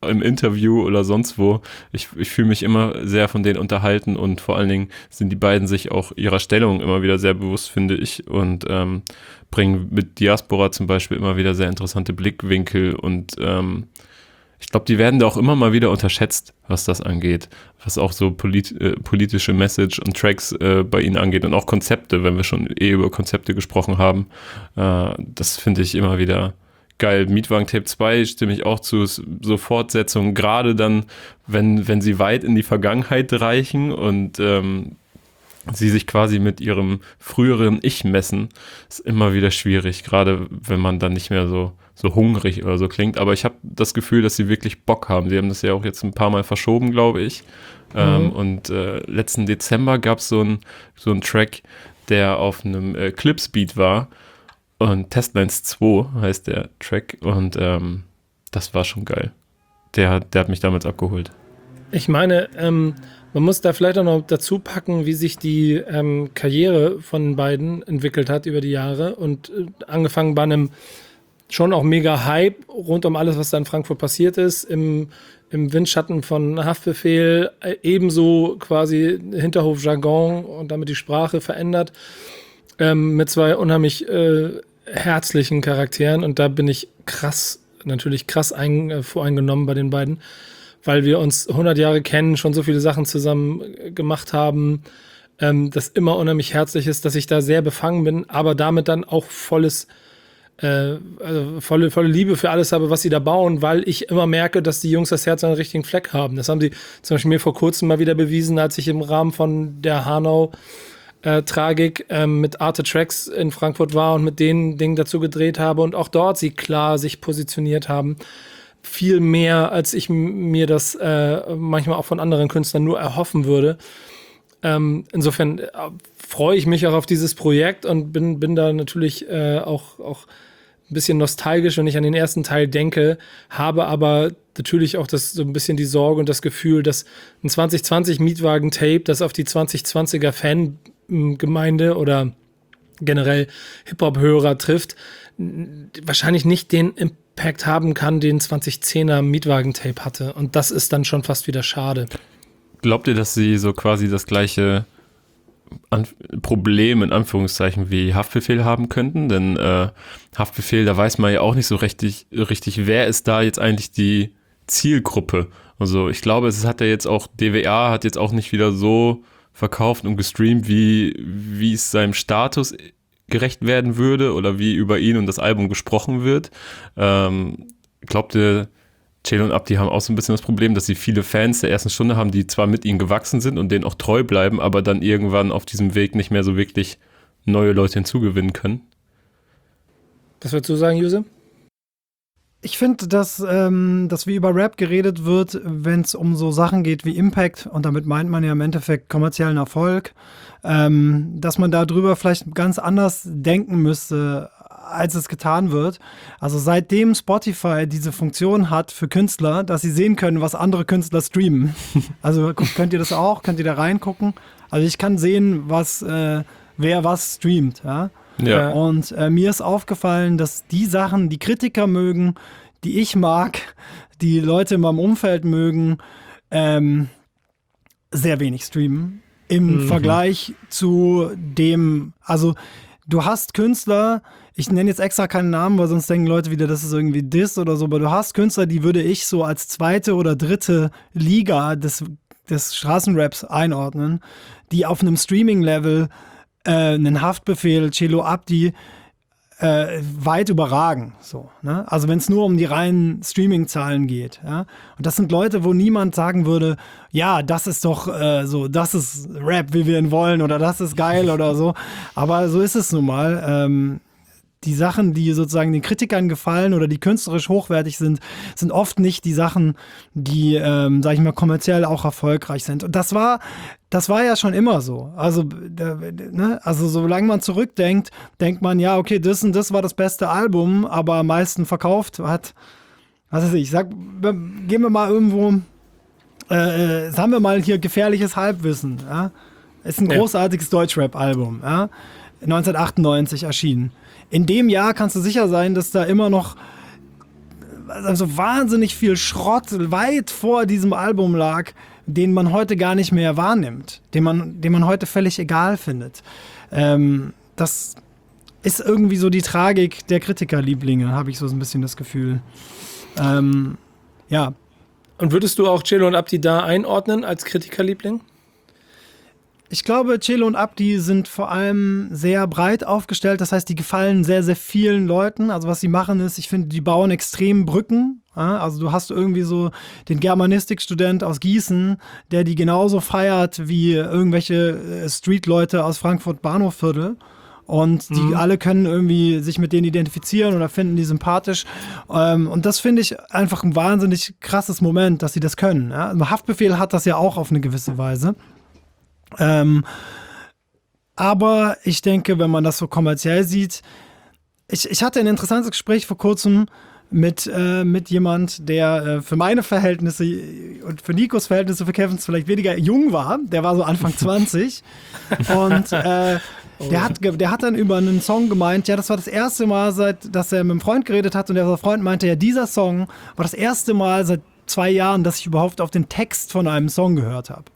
im Interview oder sonst wo. Ich fühle mich immer sehr von denen unterhalten und vor allen Dingen sind die beiden sich auch ihrer Stellung immer wieder sehr bewusst, finde ich, und bringen mit Diaspora zum Beispiel immer wieder sehr interessante Blickwinkel und ich glaube, die werden da auch immer mal wieder unterschätzt, was das angeht, was auch so politische Message und Tracks bei ihnen angeht und auch Konzepte, wenn wir schon über Konzepte gesprochen haben. Das finde ich immer wieder geil. Mietwagen Tape 2 stimme ich auch zu, so Fortsetzungen, gerade dann, wenn sie weit in die Vergangenheit reichen und sie sich quasi mit ihrem früheren Ich messen, ist immer wieder schwierig, gerade wenn man dann nicht mehr so hungrig oder so klingt. Aber ich habe das Gefühl, dass sie wirklich Bock haben. Sie haben das ja auch jetzt ein paar Mal verschoben, glaube ich. Und letzten Dezember gab es so einen Track, der auf einem Clipsbeat war. Und Testlines 2 heißt der Track. Und das war schon geil. Der hat mich damals abgeholt. Ich meine, man muss da vielleicht auch noch dazu packen, wie sich die Karriere von den beiden entwickelt hat über die Jahre und angefangen bei einem schon auch mega Hype rund um alles, was da in Frankfurt passiert ist, im Windschatten von Haftbefehl, ebenso quasi Hinterhofjargon und damit die Sprache verändert, mit zwei unheimlich herzlichen Charakteren und da bin ich natürlich krass voreingenommen bei den beiden, weil wir uns 100 Jahre kennen, schon so viele Sachen zusammen gemacht haben, das immer unheimlich herzlich ist, dass ich da sehr befangen bin, aber damit dann auch volle Liebe für alles habe, was sie da bauen, weil ich immer merke, dass die Jungs das Herz an den richtigen Fleck haben. Das haben sie zum Beispiel mir vor kurzem mal wieder bewiesen, als ich im Rahmen von der Hanau-Tragik mit Arte Tracks in Frankfurt war und mit denen Dingen dazu gedreht habe und auch dort sie klar sich positioniert haben. Viel mehr, als ich mir das manchmal auch von anderen Künstlern nur erhoffen würde. Insofern freue ich mich auch auf dieses Projekt und bin da natürlich auch ein bisschen nostalgisch, wenn ich an den ersten Teil denke, habe aber natürlich auch so ein bisschen die Sorge und das Gefühl, dass ein 2020 Mietwagen-Tape, das auf die 2020er Fangemeinde oder generell Hip-Hop-Hörer trifft, wahrscheinlich nicht den Impact haben kann, den 2010er Mietwagen-Tape hatte. Und das ist dann schon fast wieder schade. Glaubt ihr, dass sie so quasi das gleiche Problem in Anführungszeichen wie Haftbefehl haben könnten? Denn Haftbefehl, da weiß man ja auch nicht so richtig, wer ist da jetzt eigentlich die Zielgruppe? Also ich glaube, DWA hat jetzt auch nicht wieder so verkauft und gestreamt, wie es seinem Status gerecht werden würde oder wie über ihn und das Album gesprochen wird. Glaubt ihr, Celo und Abdi haben auch so ein bisschen das Problem, dass sie viele Fans der ersten Stunde haben, die zwar mit ihnen gewachsen sind und denen auch treu bleiben, aber dann irgendwann auf diesem Weg nicht mehr so wirklich neue Leute hinzugewinnen können? Was würdest du sagen, Juse? Ich finde, dass wie über Rap geredet wird, wenn es um so Sachen geht wie Impact, und damit meint man ja im Endeffekt kommerziellen Erfolg, dass man darüber vielleicht ganz anders denken müsste, als es getan wird. Also seitdem Spotify diese Funktion hat für Künstler, dass sie sehen können, was andere Künstler streamen. Also könnt ihr das auch? Könnt ihr da reingucken? Also ich kann sehen, wer was streamt. Ja? Ja. Und mir ist aufgefallen, dass die Sachen, die Kritiker mögen, die ich mag, die Leute in meinem Umfeld mögen, sehr wenig streamen. Im Vergleich zu dem, also du hast Künstler, ich nenne jetzt extra keinen Namen, weil sonst denken Leute wieder, das ist irgendwie Diss oder so, aber du hast Künstler, die würde ich so als zweite oder dritte Liga des Straßenraps einordnen, die auf einem Streaming-Level einen Haftbefehl, Celo Abdi weit überragen. So, ne? Also wenn es nur um die reinen Streaming-Zahlen geht. Ja? Und das sind Leute, wo niemand sagen würde, ja, das ist doch das ist Rap, wie wir ihn wollen, oder das ist geil oder so. Aber so ist es nun mal. Die Sachen, die sozusagen den Kritikern gefallen oder die künstlerisch hochwertig sind, sind oft nicht die Sachen, die, sag ich mal, kommerziell auch erfolgreich sind. Und das war ja schon immer so. Also, also solange man zurückdenkt, denkt man, ja, okay, das und das war das beste Album, aber am meisten verkauft hat, was weiß ich, gehen wir mal irgendwo, sagen wir mal hier gefährliches Halbwissen. Ja? Ist ein großartiges Deutschrap-Album, ja? 1998 erschienen. In dem Jahr kannst du sicher sein, dass da immer noch also wahnsinnig viel Schrott weit vor diesem Album lag, den man heute gar nicht mehr wahrnimmt, den man heute völlig egal findet. Das ist irgendwie so die Tragik der Kritikerlieblinge, habe ich so ein bisschen das Gefühl. Ja. Und würdest du auch Celo und Abdi da einordnen als Kritikerliebling? Ich glaube, Celo und Abdi sind vor allem sehr breit aufgestellt. Das heißt, die gefallen sehr, sehr vielen Leuten. Also was sie machen ist, ich finde, die bauen extrem Brücken. Also du hast irgendwie so den Germanistikstudent aus Gießen, der die genauso feiert wie irgendwelche Streetleute aus Frankfurt Bahnhofviertel. Und die alle können irgendwie sich mit denen identifizieren oder finden die sympathisch. Und das finde ich einfach ein wahnsinnig krasses Moment, dass sie das können. Ja? Haftbefehl hat das ja auch auf eine gewisse Weise. Aber ich denke, wenn man das so kommerziell sieht, ich hatte ein interessantes Gespräch vor kurzem mit jemand, der für meine Verhältnisse und für Nikos Verhältnisse, für Kevins vielleicht weniger jung war. Der war so Anfang 20 und der hat dann über einen Song gemeint, ja, das war das erste Mal, dass er mit einem Freund geredet hat und der Freund meinte, ja, dieser Song war das erste Mal seit 2 Jahren, dass ich überhaupt auf den Text von einem Song gehört habe.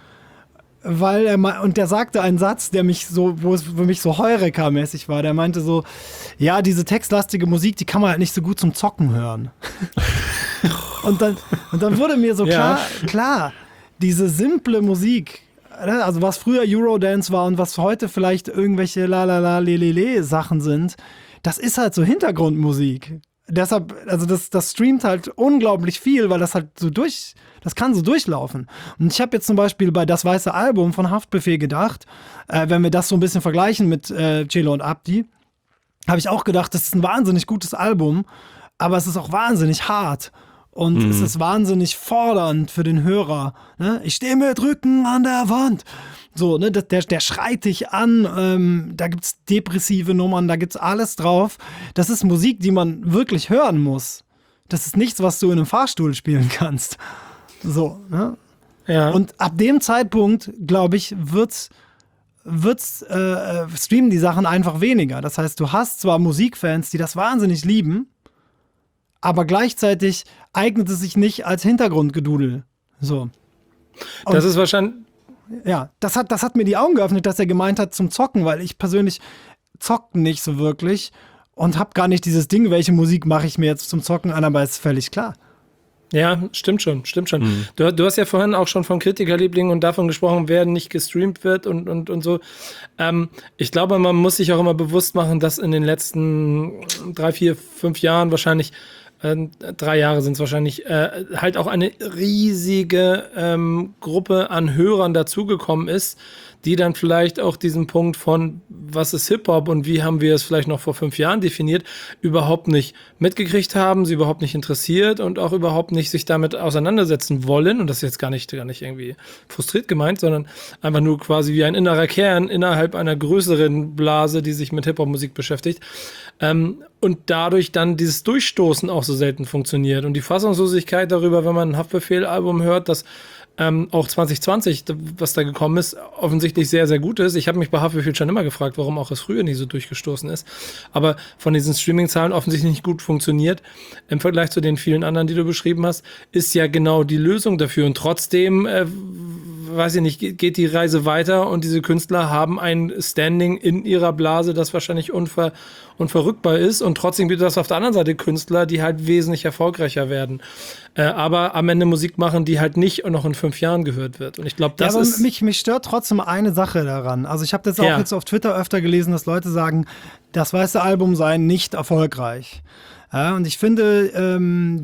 Und der sagte einen Satz, der mich so, wo es für mich so Heureka-mäßig war. Der meinte so, ja, diese textlastige Musik, die kann man halt nicht so gut zum Zocken hören. und dann wurde mir so klar, diese simple Musik, also was früher Eurodance war und was heute vielleicht irgendwelche La-La-La-Le-Le-Le-Sachen sind, das ist halt so Hintergrundmusik. Deshalb, also das streamt halt unglaublich viel, weil das halt das kann so durchlaufen. Und ich habe jetzt zum Beispiel bei Das Weiße Album von Haftbefehl gedacht, wenn wir das so ein bisschen vergleichen mit Celo und Abdi, habe ich auch gedacht, das ist ein wahnsinnig gutes Album, aber es ist auch wahnsinnig hart. Und es ist wahnsinnig fordernd für den Hörer. Ne? Ich stehe mit Rücken an der Wand. So, ne, der schreit dich an, da gibt's depressive Nummern, da gibt's alles drauf. Das ist Musik, die man wirklich hören muss. Das ist nichts, was du in einem Fahrstuhl spielen kannst. So, ne? Ja. Und ab dem Zeitpunkt, glaube ich, streamen die Sachen einfach weniger. Das heißt, du hast zwar Musikfans, die das wahnsinnig lieben, aber gleichzeitig eignet es sich nicht als Hintergrundgedudel. So. Und das ist wahrscheinlich. Ja, das hat mir die Augen geöffnet, dass er gemeint hat zum Zocken, weil ich persönlich zocke nicht so wirklich und habe gar nicht dieses Ding, welche Musik mache ich mir jetzt zum Zocken an, aber ist völlig klar. Ja, stimmt schon. Du hast ja vorhin auch schon von Kritikerlieblingen und davon gesprochen, wer nicht gestreamt wird und so. Ich glaube, man muss sich auch immer bewusst machen, dass in den letzten 3, 4, 5 Jahren wahrscheinlich 3 Jahre sind es wahrscheinlich, halt auch eine riesige Gruppe an Hörern dazugekommen ist, die dann vielleicht auch diesen Punkt von, was ist Hip-Hop und wie haben wir es vielleicht noch vor 5 Jahren definiert, überhaupt nicht mitgekriegt haben, sie überhaupt nicht interessiert und auch überhaupt nicht sich damit auseinandersetzen wollen. Und das ist jetzt gar nicht irgendwie frustriert gemeint, sondern einfach nur quasi wie ein innerer Kern innerhalb einer größeren Blase, die sich mit Hip-Hop-Musik beschäftigt. Und dadurch dann dieses Durchstoßen auch so selten funktioniert. Und die Fassungslosigkeit darüber, wenn man ein Haftbefehl-Album hört, das auch 2020, was da gekommen ist, offensichtlich sehr, sehr gut ist. Ich habe mich bei Haftbefehl schon immer gefragt, warum auch es früher nie so durchgestoßen ist. Aber von diesen Streaming-Zahlen offensichtlich nicht gut funktioniert. Im Vergleich zu den vielen anderen, die du beschrieben hast, ist ja genau die Lösung dafür. Und trotzdem, weiß ich nicht, geht die Reise weiter und diese Künstler haben ein Standing in ihrer Blase, das wahrscheinlich unverrückbar ist. Und trotzdem gibt es auf der anderen Seite Künstler, die halt wesentlich erfolgreicher werden. Aber am Ende Musik machen, die halt nicht noch in 5 Jahren gehört wird. Und ich glaube, das ist... Mich stört trotzdem eine Sache daran. Also ich habe das auch jetzt auf Twitter öfter gelesen, dass Leute sagen, das Weiße Album sei nicht erfolgreich. Ja, und ich finde,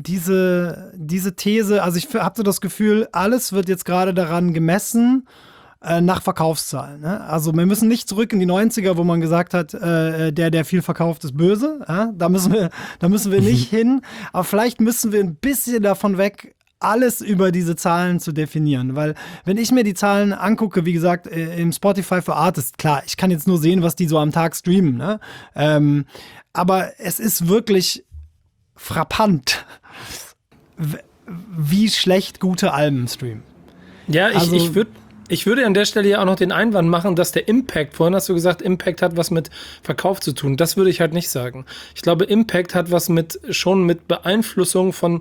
diese These, also ich habe so das Gefühl, alles wird jetzt gerade daran gemessen, nach Verkaufszahlen. Ne? Also wir müssen nicht zurück in die 90er, wo man gesagt hat, der viel verkauft, ist böse. Ja? Da müssen wir nicht hin. Aber vielleicht müssen wir ein bisschen davon weg, alles über diese Zahlen zu definieren. Weil wenn ich mir die Zahlen angucke, wie gesagt, im Spotify for Artists, klar, ich kann jetzt nur sehen, was die so am Tag streamen. Ne? Aber es ist wirklich frappant, wie schlecht gute Alben streamen. Ja, also, ich würde Ich würde an der Stelle ja auch noch den Einwand machen, dass der Impact, vorhin hast du gesagt, Impact hat was mit Verkauf zu tun. Das würde ich halt nicht sagen. Ich glaube, Impact hat was schon mit Beeinflussung von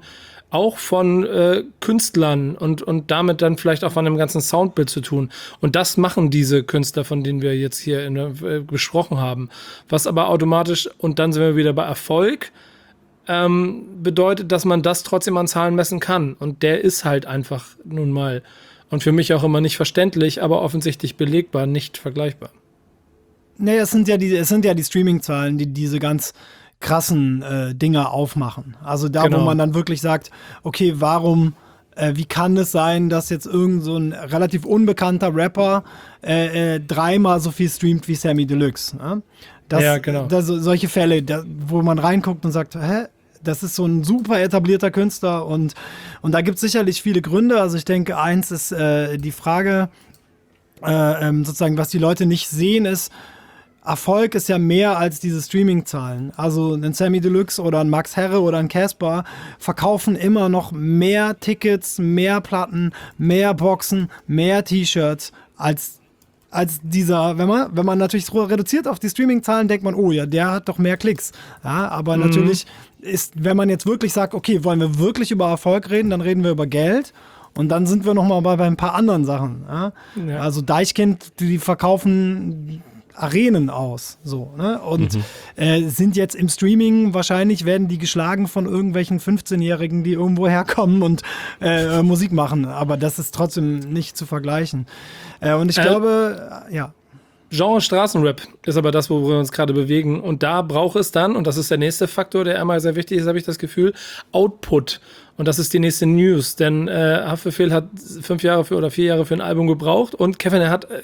Künstlern und damit dann vielleicht auch von dem ganzen Soundbild zu tun. Und das machen diese Künstler, von denen wir jetzt hier besprochen haben. Was aber automatisch, und dann sind wir wieder bei Erfolg, bedeutet, dass man das trotzdem an Zahlen messen kann. Und der ist halt einfach nun mal, und für mich auch immer nicht verständlich, aber offensichtlich belegbar, nicht vergleichbar. Nee, es sind ja die Streaming-Zahlen, die diese ganz krassen Dinger aufmachen. Also da, Genau. wo man dann wirklich sagt, okay, wie kann es sein, dass jetzt irgend so ein relativ unbekannter Rapper dreimal so viel streamt wie Samy Deluxe? Ne? Ja, genau. Solche Fälle, wo man reinguckt und sagt, hä? Das ist so ein super etablierter Künstler und da gibt es sicherlich viele Gründe. Also ich denke, eins ist die Frage, sozusagen, was die Leute nicht sehen, ist, Erfolg ist ja mehr als diese Streaming-Zahlen. Also ein Samy Deluxe oder ein Max Herre oder ein Casper verkaufen immer noch mehr Tickets, mehr Platten, mehr Boxen, mehr T-Shirts als dieser, wenn man natürlich so reduziert auf die Streaming-Zahlen, denkt man, oh ja, der hat doch mehr Klicks. Ja, aber natürlich ist, wenn man jetzt wirklich sagt, okay, wollen wir wirklich über Erfolg reden, dann reden wir über Geld. Und dann sind wir nochmal bei ein paar anderen Sachen. Ja? Ja. Also Deichkind, die verkaufen Arenen aus, so, ne? Und sind jetzt im Streaming, wahrscheinlich werden die geschlagen von irgendwelchen 15-Jährigen, die irgendwo herkommen und Musik machen, aber das ist trotzdem nicht zu vergleichen. Und ich glaube, ja. Genre Straßenrap ist aber das, wo wir uns gerade bewegen. Und da braucht es dann, und das ist der nächste Faktor, der einmal sehr wichtig ist, habe ich das Gefühl, Output. Und das ist die nächste News, denn Haftbefehl hat 4 Jahre für ein Album gebraucht und Kevin,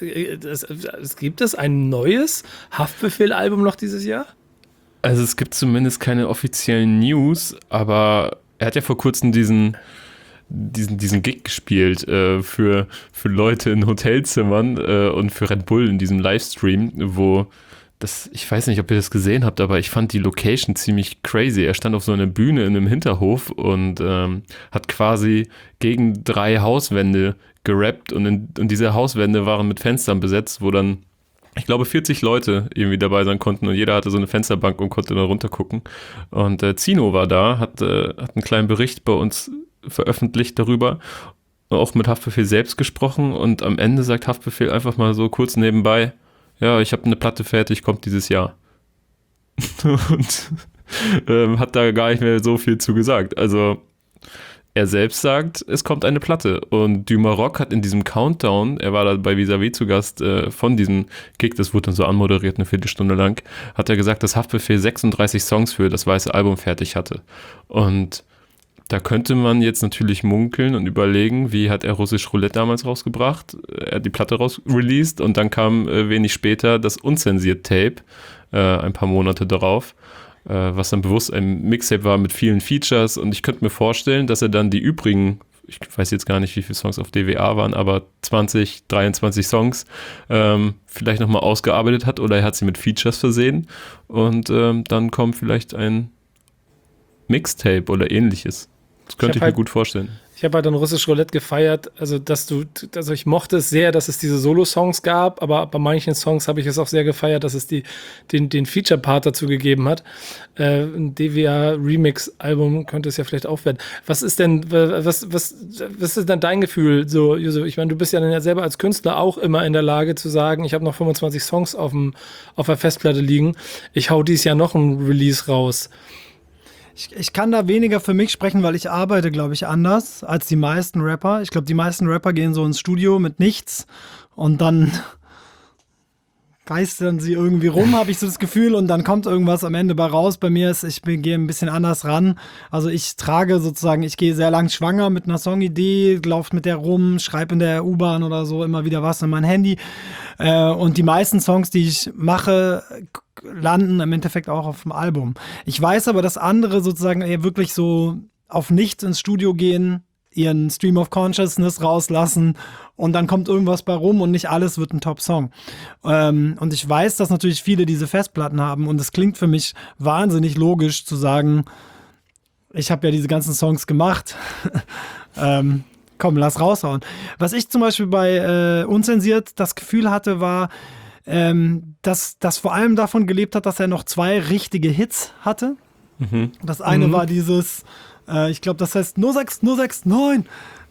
gibt es ein neues Haftbefehl-Album noch dieses Jahr? Also es gibt zumindest keine offiziellen News, aber er hat ja vor kurzem diesen Gig gespielt für Leute in Hotelzimmern und für Red Bull in diesem Livestream, wo ich weiß nicht, ob ihr das gesehen habt, aber ich fand die Location ziemlich crazy. Er stand auf so einer Bühne in einem Hinterhof und hat quasi gegen 3 Hauswände gerappt und diese Hauswände waren mit Fenstern besetzt, wo dann, ich glaube, 40 Leute irgendwie dabei sein konnten und jeder hatte so eine Fensterbank und konnte da runter gucken. Und Zino war da, hat einen kleinen Bericht bei uns veröffentlicht darüber, auch mit Haftbefehl selbst gesprochen und am Ende sagt Haftbefehl einfach mal so kurz nebenbei, ja, ich habe eine Platte fertig, kommt dieses Jahr. Und hat da gar nicht mehr so viel zu gesagt. Also er selbst sagt, es kommt eine Platte. Und Dumas Rock hat in diesem Countdown, er war da bei Vis-a-vis zu Gast von diesem Gig, das wurde dann so anmoderiert, eine Viertelstunde lang, hat er gesagt, dass Haftbefehl 36 Songs für das weiße Album fertig hatte. Und da könnte man jetzt natürlich munkeln und überlegen, wie hat er Russisch Roulette damals rausgebracht? Er hat die Platte released und dann kam wenig später das unzensiert Tape, ein paar Monate darauf, was dann bewusst ein Mixtape war mit vielen Features und ich könnte mir vorstellen, dass er dann die übrigen, ich weiß jetzt gar nicht, wie viele Songs auf DWA waren, aber 20, 23 Songs vielleicht nochmal ausgearbeitet hat oder er hat sie mit Features versehen und dann kommt vielleicht ein Mixtape oder ähnliches. Das könnte ich mir gut vorstellen. Ich habe halt dann Russisch Roulette gefeiert, also ich mochte es sehr, dass es diese Solo-Songs gab, aber bei manchen Songs habe ich es auch sehr gefeiert, dass es den Feature-Part dazu gegeben hat. Ein DWA-Remix-Album könnte es ja vielleicht auch werden. Was ist denn dein Gefühl, so, Yusuf? Ich meine, du bist ja dann ja selber als Künstler auch immer in der Lage zu sagen, ich habe noch 25 Songs auf der Festplatte liegen, ich hau dieses Jahr noch ein Release raus. Ich kann da weniger für mich sprechen, weil ich arbeite, glaube ich, anders als die meisten Rapper. Ich glaube, die meisten Rapper gehen so ins Studio mit nichts und dann geistern sie irgendwie rum, habe ich so das Gefühl, und dann kommt irgendwas am Ende bei raus. Bei mir gehe ein bisschen anders ran. Also ich gehe sehr lang schwanger mit einer Songidee, laufe mit der rum, schreibe in der U-Bahn oder so immer wieder was in mein Handy. Und die meisten Songs, die ich mache, landen im Endeffekt auch auf dem Album. Ich weiß aber, dass andere sozusagen wirklich so auf nichts ins Studio gehen, ihren Stream of Consciousness rauslassen und dann kommt irgendwas bei rum und nicht alles wird ein Top-Song. Und ich weiß, dass natürlich viele diese Festplatten haben und es klingt für mich wahnsinnig logisch zu sagen, ich habe ja diese ganzen Songs gemacht. komm, lass raushauen. Was ich zum Beispiel bei Unzensiert das Gefühl hatte, war, dass das vor allem davon gelebt hat, dass er noch 2 richtige Hits hatte. Das eine war dieses, ich glaube, das heißt 06069.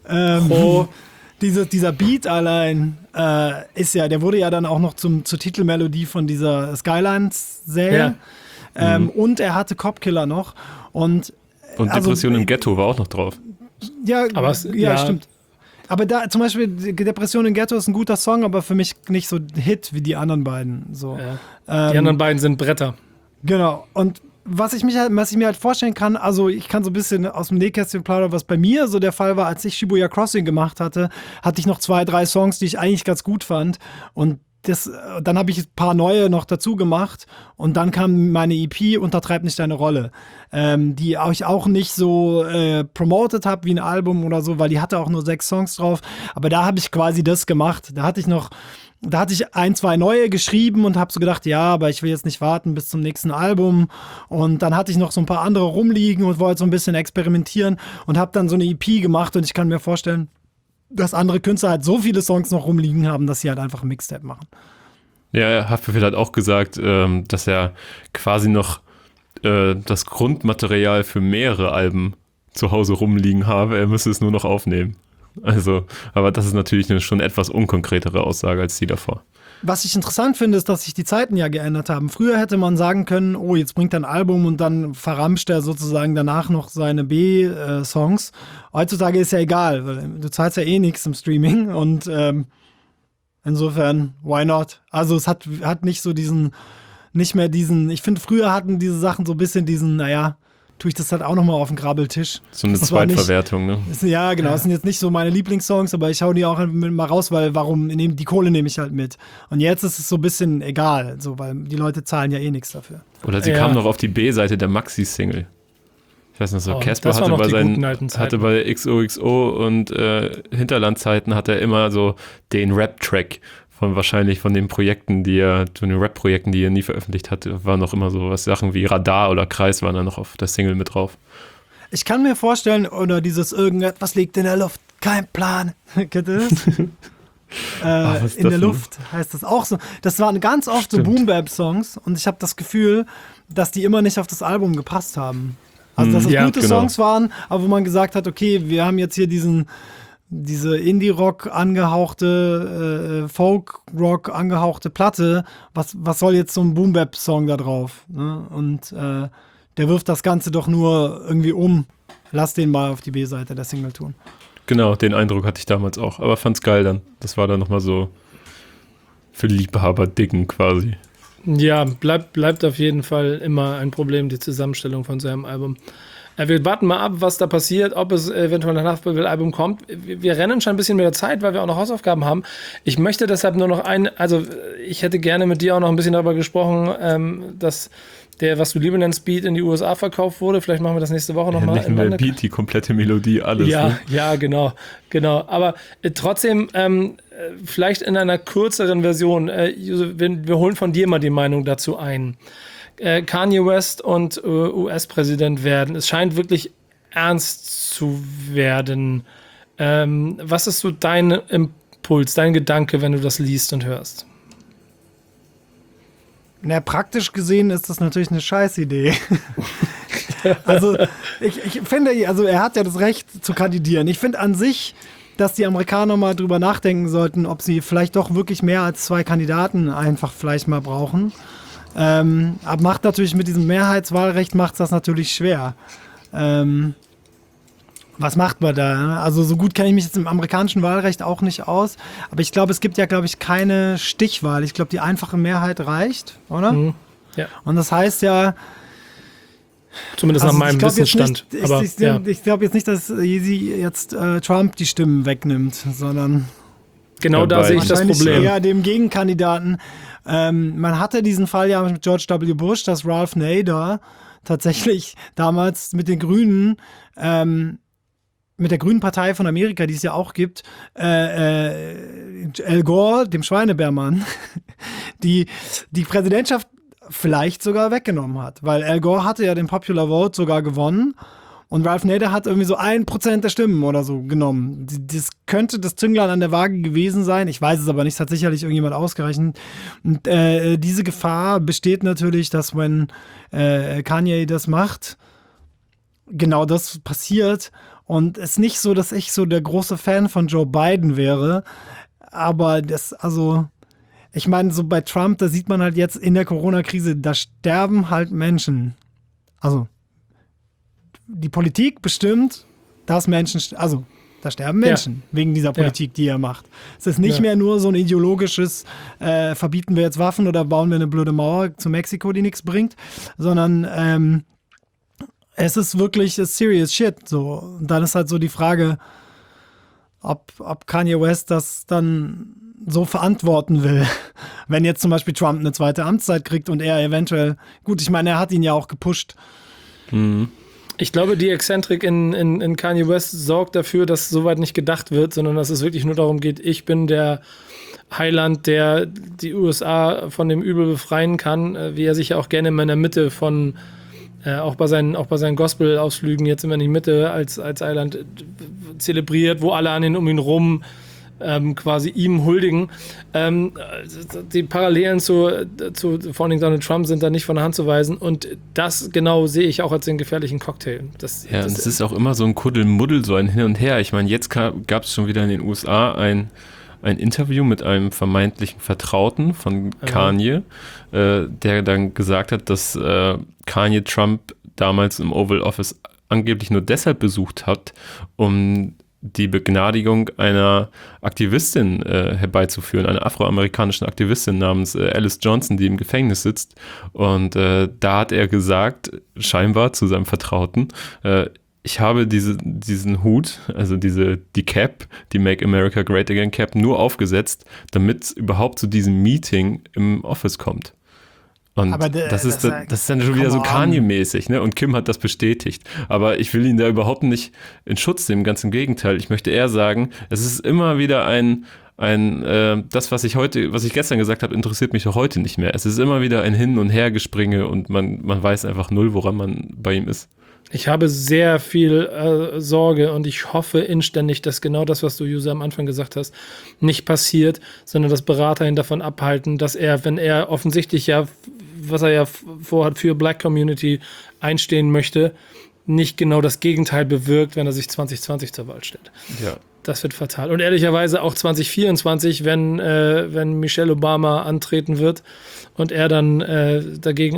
Dieser Beat allein der wurde ja dann auch noch zur Titelmelodie von dieser Skylines-Serie. Ja. Und er hatte Copkiller noch. Und Depression im Ghetto war auch noch drauf. Ja, aber stimmt. Aber da zum Beispiel Depression im Ghetto ist ein guter Song, aber für mich nicht so ein Hit wie die anderen beiden. So. Ja. Die anderen beiden sind Bretter. Genau. Und was ich mir halt vorstellen kann, also ich kann so ein bisschen aus dem Nähkästchen plaudern, was bei mir so der Fall war, als ich Shibuya Crossing gemacht hatte, hatte ich noch 2, 3 Songs, die ich eigentlich ganz gut fand. Und dann habe ich ein paar neue noch dazu gemacht und dann kam meine EP Untertreib nicht deine Rolle, die ich auch nicht so promoted habe wie ein Album oder so, weil die hatte auch nur 6 Songs drauf, aber da habe ich quasi das gemacht. Da hatte ich 1, 2 neue geschrieben und habe so gedacht, ja, aber ich will jetzt nicht warten bis zum nächsten Album. Und dann hatte ich noch so ein paar andere rumliegen und wollte so ein bisschen experimentieren und habe dann so eine EP gemacht und ich kann mir vorstellen, dass andere Künstler halt so viele Songs noch rumliegen haben, dass sie halt einfach ein Mixtape machen. Ja, Haftbefehl hat auch gesagt, dass er quasi noch das Grundmaterial für mehrere Alben zu Hause rumliegen habe. Er müsse es nur noch aufnehmen. Also, aber das ist natürlich eine schon etwas unkonkretere Aussage als die davor. Was ich interessant finde, ist, dass sich die Zeiten ja geändert haben. Früher hätte man sagen können, oh, jetzt bringt er ein Album und dann verramscht er sozusagen danach noch seine B-Songs. Heutzutage ist ja egal, weil du zahlst ja eh nichts im Streaming und insofern, why not? Also es hat nicht so nicht mehr diesen, ich finde, früher hatten diese Sachen so ein bisschen diesen, naja, tue ich das halt auch nochmal auf den Grabbeltisch. So eine Zweitverwertung, ne? Ja, genau. Das sind jetzt nicht so meine Lieblingssongs, aber ich hau die auch mal raus, weil die Kohle nehme ich halt mit. Und jetzt ist es so ein bisschen egal, so, weil die Leute zahlen ja eh nichts dafür. Oder sie kamen noch auf die B-Seite der Maxi-Single. Ich weiß nicht so, Casper hatte bei XOXO und Hinterlandzeiten hat er immer so den Rap-Track wahrscheinlich von den Rap-Projekten, die er nie veröffentlicht hat, waren noch immer so was Sachen wie Radar oder Kreis waren da noch auf der Single mit drauf. Ich kann mir vorstellen, oder dieses irgendetwas liegt in der Luft, kein Plan. Kennt ihr das? In der Luft heißt das auch so. Das waren ganz oft so Boom-Bap-Songs und ich habe das Gefühl, dass die immer nicht auf das Album gepasst haben. Also dass das gute Songs waren, aber wo man gesagt hat, okay, wir haben jetzt hier diese Indie-Rock angehauchte, Folk-Rock angehauchte Platte, was soll jetzt so ein Boom-Bap-Song da drauf? Ne? Und der wirft das Ganze doch nur irgendwie um. Lass den mal auf die B-Seite der Single tun. Genau, den Eindruck hatte ich damals auch, aber fand's geil dann. Das war dann nochmal so für Liebhaber-Dicken quasi. Ja, bleibt auf jeden Fall immer ein Problem, die Zusammenstellung von seinem Album. Wir warten mal ab, was da passiert, ob es eventuell ein Haftbefehl-Album kommt. Wir rennen schon ein bisschen mit der Zeit, weil wir auch noch Hausaufgaben haben. Ich möchte deshalb nur noch ich hätte gerne mit dir auch noch ein bisschen darüber gesprochen, dass der, was du Liebe nennst, Beat in die USA verkauft wurde. Vielleicht machen wir das nächste Woche nochmal. Nicht nur der Beat, die komplette Melodie, alles. Ja, ne? Ja, genau. Aber trotzdem, vielleicht in einer kürzeren Version, wir holen von dir mal die Meinung dazu ein. Kanye West und US-Präsident werden. Es scheint wirklich ernst zu werden. Was ist so dein Impuls, dein Gedanke, wenn du das liest und hörst? Na, praktisch gesehen ist das natürlich eine Scheißidee. Also ich finde, also er hat ja das Recht zu kandidieren. Ich finde an sich, dass die Amerikaner mal drüber nachdenken sollten, ob sie vielleicht doch wirklich mehr als 2 Kandidaten einfach vielleicht mal brauchen. Aber macht natürlich mit diesem Mehrheitswahlrecht macht es das natürlich schwer. Was macht man da? Also so gut kenne ich mich jetzt im amerikanischen Wahlrecht auch nicht aus. Aber ich glaube, es gibt ja, keine Stichwahl. Ich glaube, die einfache Mehrheit reicht, oder? Mhm. Ja. Und das heißt ja... Zumindest nach meinem Wissensstand. Ich glaube jetzt nicht, dass sie jetzt Trump die Stimmen wegnimmt, sondern... Genau da sehe ich das Problem. Ja, dem Gegenkandidaten. Man hatte diesen Fall ja mit George W. Bush, dass Ralph Nader tatsächlich damals mit den Grünen, mit der Grünen Partei von Amerika, die es ja auch gibt, Al Gore, dem Schweinebärmann, die Präsidentschaft vielleicht sogar weggenommen hat. Weil Al Gore hatte ja den Popular Vote sogar gewonnen Und Ralph Nader hat irgendwie so 1% der Stimmen oder so genommen. Das könnte das Zünglein an der Waage gewesen sein. Ich weiß es aber nicht, es hat sicherlich irgendjemand ausgerechnet. Und diese Gefahr besteht natürlich, dass wenn Kanye das macht, genau das passiert. Und es ist nicht so, dass ich so der große Fan von Joe Biden wäre. Aber ich meine, so bei Trump, da sieht man halt jetzt in der Corona-Krise, da sterben halt Menschen. Also die Politik bestimmt, dass Menschen, da sterben Menschen wegen dieser Politik, die er macht. Es ist nicht mehr nur so ein ideologisches, verbieten wir jetzt Waffen oder bauen wir eine blöde Mauer zu Mexiko, die nichts bringt, sondern es ist wirklich serious shit. So. Und dann ist halt so die Frage, ob Kanye West das dann so verantworten will, wenn jetzt zum Beispiel Trump eine zweite Amtszeit kriegt und er eventuell, gut, ich meine, er hat ihn ja auch gepusht. Ich glaube, die Exzentrik in Kanye West sorgt dafür, dass soweit nicht gedacht wird, sondern dass es wirklich nur darum geht, ich bin der Heiland, der die USA von dem Übel befreien kann, wie er sich ja auch gerne in meiner Mitte von, auch bei seinen Gospel-Ausflügen jetzt immer in die Mitte als Heiland zelebriert, wo alle um ihn rum quasi ihm huldigen. Die Parallelen zu vor allem Donald Trump sind da nicht von der Hand zu weisen und das genau sehe ich auch als den gefährlichen Cocktail. Und es ist auch immer so ein Kuddelmuddel, so ein Hin und Her. Ich meine, jetzt gab es schon wieder in den USA ein Interview mit einem vermeintlichen Vertrauten von Kanye, der dann gesagt hat, dass Kanye Trump damals im Oval Office angeblich nur deshalb besucht hat, um die Begnadigung einer Aktivistin herbeizuführen, einer afroamerikanischen Aktivistin namens Alice Johnson, die im Gefängnis sitzt. Und da hat er gesagt, scheinbar zu seinem Vertrauten, ich habe diesen Hut, also die Cap, die Make America Great Again Cap, nur aufgesetzt, damit es überhaupt zu diesem Meeting im Office kommt. Und das ist dann schon wieder so Kanye-mäßig, ne? Und Kim hat das bestätigt. Aber ich will ihn da überhaupt nicht in Schutz nehmen, ganz im Gegenteil. Ich möchte eher sagen, es ist immer wieder das, was ich gestern gesagt habe, interessiert mich auch heute nicht mehr. Es ist immer wieder ein Hin- und Hergespringe und man weiß einfach null, woran man bei ihm ist. Ich habe sehr viel Sorge und ich hoffe inständig, dass genau das, was du, User, am Anfang gesagt hast, nicht passiert, sondern dass Berater ihn davon abhalten, dass er, wenn er offensichtlich was er ja vorhat, für Black Community einstehen möchte, nicht genau das Gegenteil bewirkt, wenn er sich 2020 zur Wahl stellt. Ja. Das wird fatal. Und ehrlicherweise auch 2024, wenn Michelle Obama antreten wird und er dann dagegen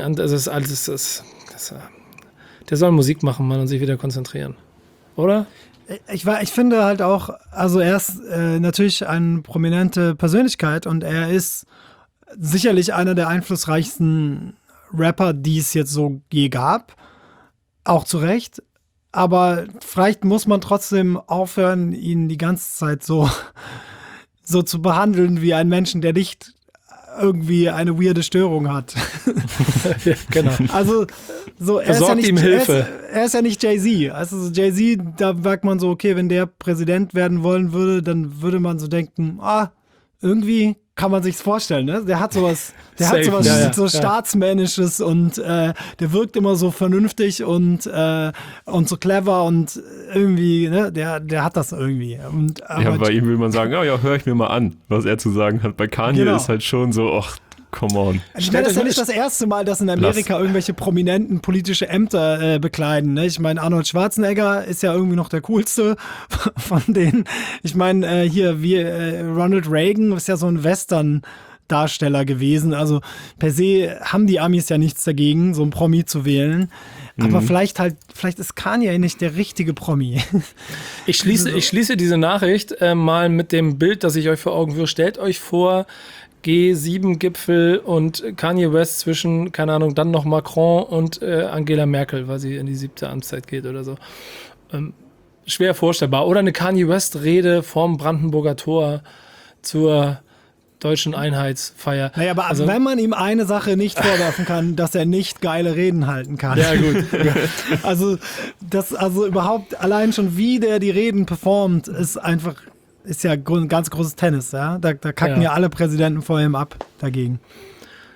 der soll Musik machen, Mann, und sich wieder konzentrieren. Oder? Ich finde halt auch, also er ist natürlich eine prominente Persönlichkeit und er ist sicherlich einer der einflussreichsten Rapper, die es jetzt so je gab. Auch zu Recht. Aber vielleicht muss man trotzdem aufhören, ihn die ganze Zeit so zu behandeln wie einen Menschen, der nicht irgendwie eine weirde Störung hat. Ja, genau. Also so, er ist ja nicht Jay-Z. Also so Jay-Z, da merkt man so, okay, wenn der Präsident werden wollen würde, dann würde man so denken, irgendwie kann man sich's vorstellen, ne? Der hat sowas so Staatsmännisches und der wirkt immer so vernünftig und so clever und irgendwie, ne? Der hat das irgendwie. Aber bei ihm will man sagen, höre ich mir mal an, was er zu sagen hat. Bei Kanye ist halt schon so, come on. Ich meine, das ist ja nicht das erste Mal, dass in Amerika irgendwelche prominenten politische Ämter bekleiden. Ne? Ich meine, Arnold Schwarzenegger ist ja irgendwie noch der coolste von denen. Ich meine, Ronald Reagan ist ja so ein Western-Darsteller gewesen. Also per se haben die Amis ja nichts dagegen, so ein Promi zu wählen. Aber vielleicht ist Kanye nicht der richtige Promi. Ich schließe diese Nachricht mal mit dem Bild, das ich euch vor Augen führe. Stellt euch vor, G7-Gipfel und Kanye West zwischen, keine Ahnung, dann noch Macron und Angela Merkel, weil sie in die 7. Amtszeit geht oder so. Schwer vorstellbar. Oder eine Kanye West-Rede vorm Brandenburger Tor zur deutschen Einheitsfeier. Naja, aber wenn man ihm eine Sache nicht vorwerfen kann, dass er nicht geile Reden halten kann. Ja, gut. Also überhaupt allein schon, wie der die Reden performt, ist ja ein ganz großes Tennis, ja. Da kacken ja alle Präsidenten vor ihm ab dagegen.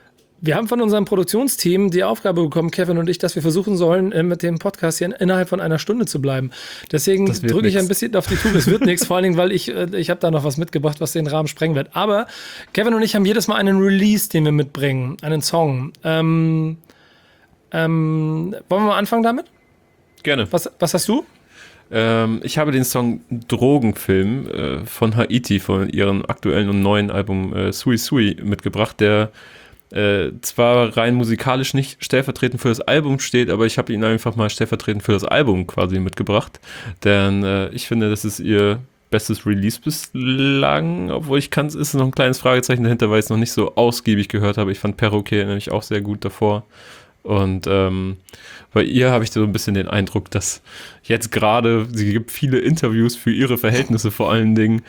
Wir haben von unserem Produktionsteam die Aufgabe bekommen, Kevin und ich, dass wir versuchen sollen, mit dem Podcast hier innerhalb von einer Stunde zu bleiben. Deswegen drücke ich ein bisschen auf die Tube. Es wird nichts, vor allen Dingen, weil ich habe da noch was mitgebracht, was den Rahmen sprengen wird. Aber Kevin und ich haben jedes Mal einen Release, den wir mitbringen, einen Song. Wollen wir mal anfangen damit? Gerne. Was hast du? Ich habe den Song Drogenfilm von Haiti, von ihrem aktuellen und neuen Album Sui Sui mitgebracht, der zwar rein musikalisch nicht stellvertretend für das Album steht, aber ich habe ihn einfach mal stellvertretend für das Album quasi mitgebracht, denn ich finde, das ist ihr bestes Release bislang, obwohl es ist noch ein kleines Fragezeichen dahinter, weil ich es noch nicht so ausgiebig gehört habe. Ich fand Perroquet nämlich auch sehr gut davor. Und bei ihr habe ich so ein bisschen den Eindruck, dass jetzt gerade, sie gibt viele Interviews für ihre Verhältnisse vor allen Dingen,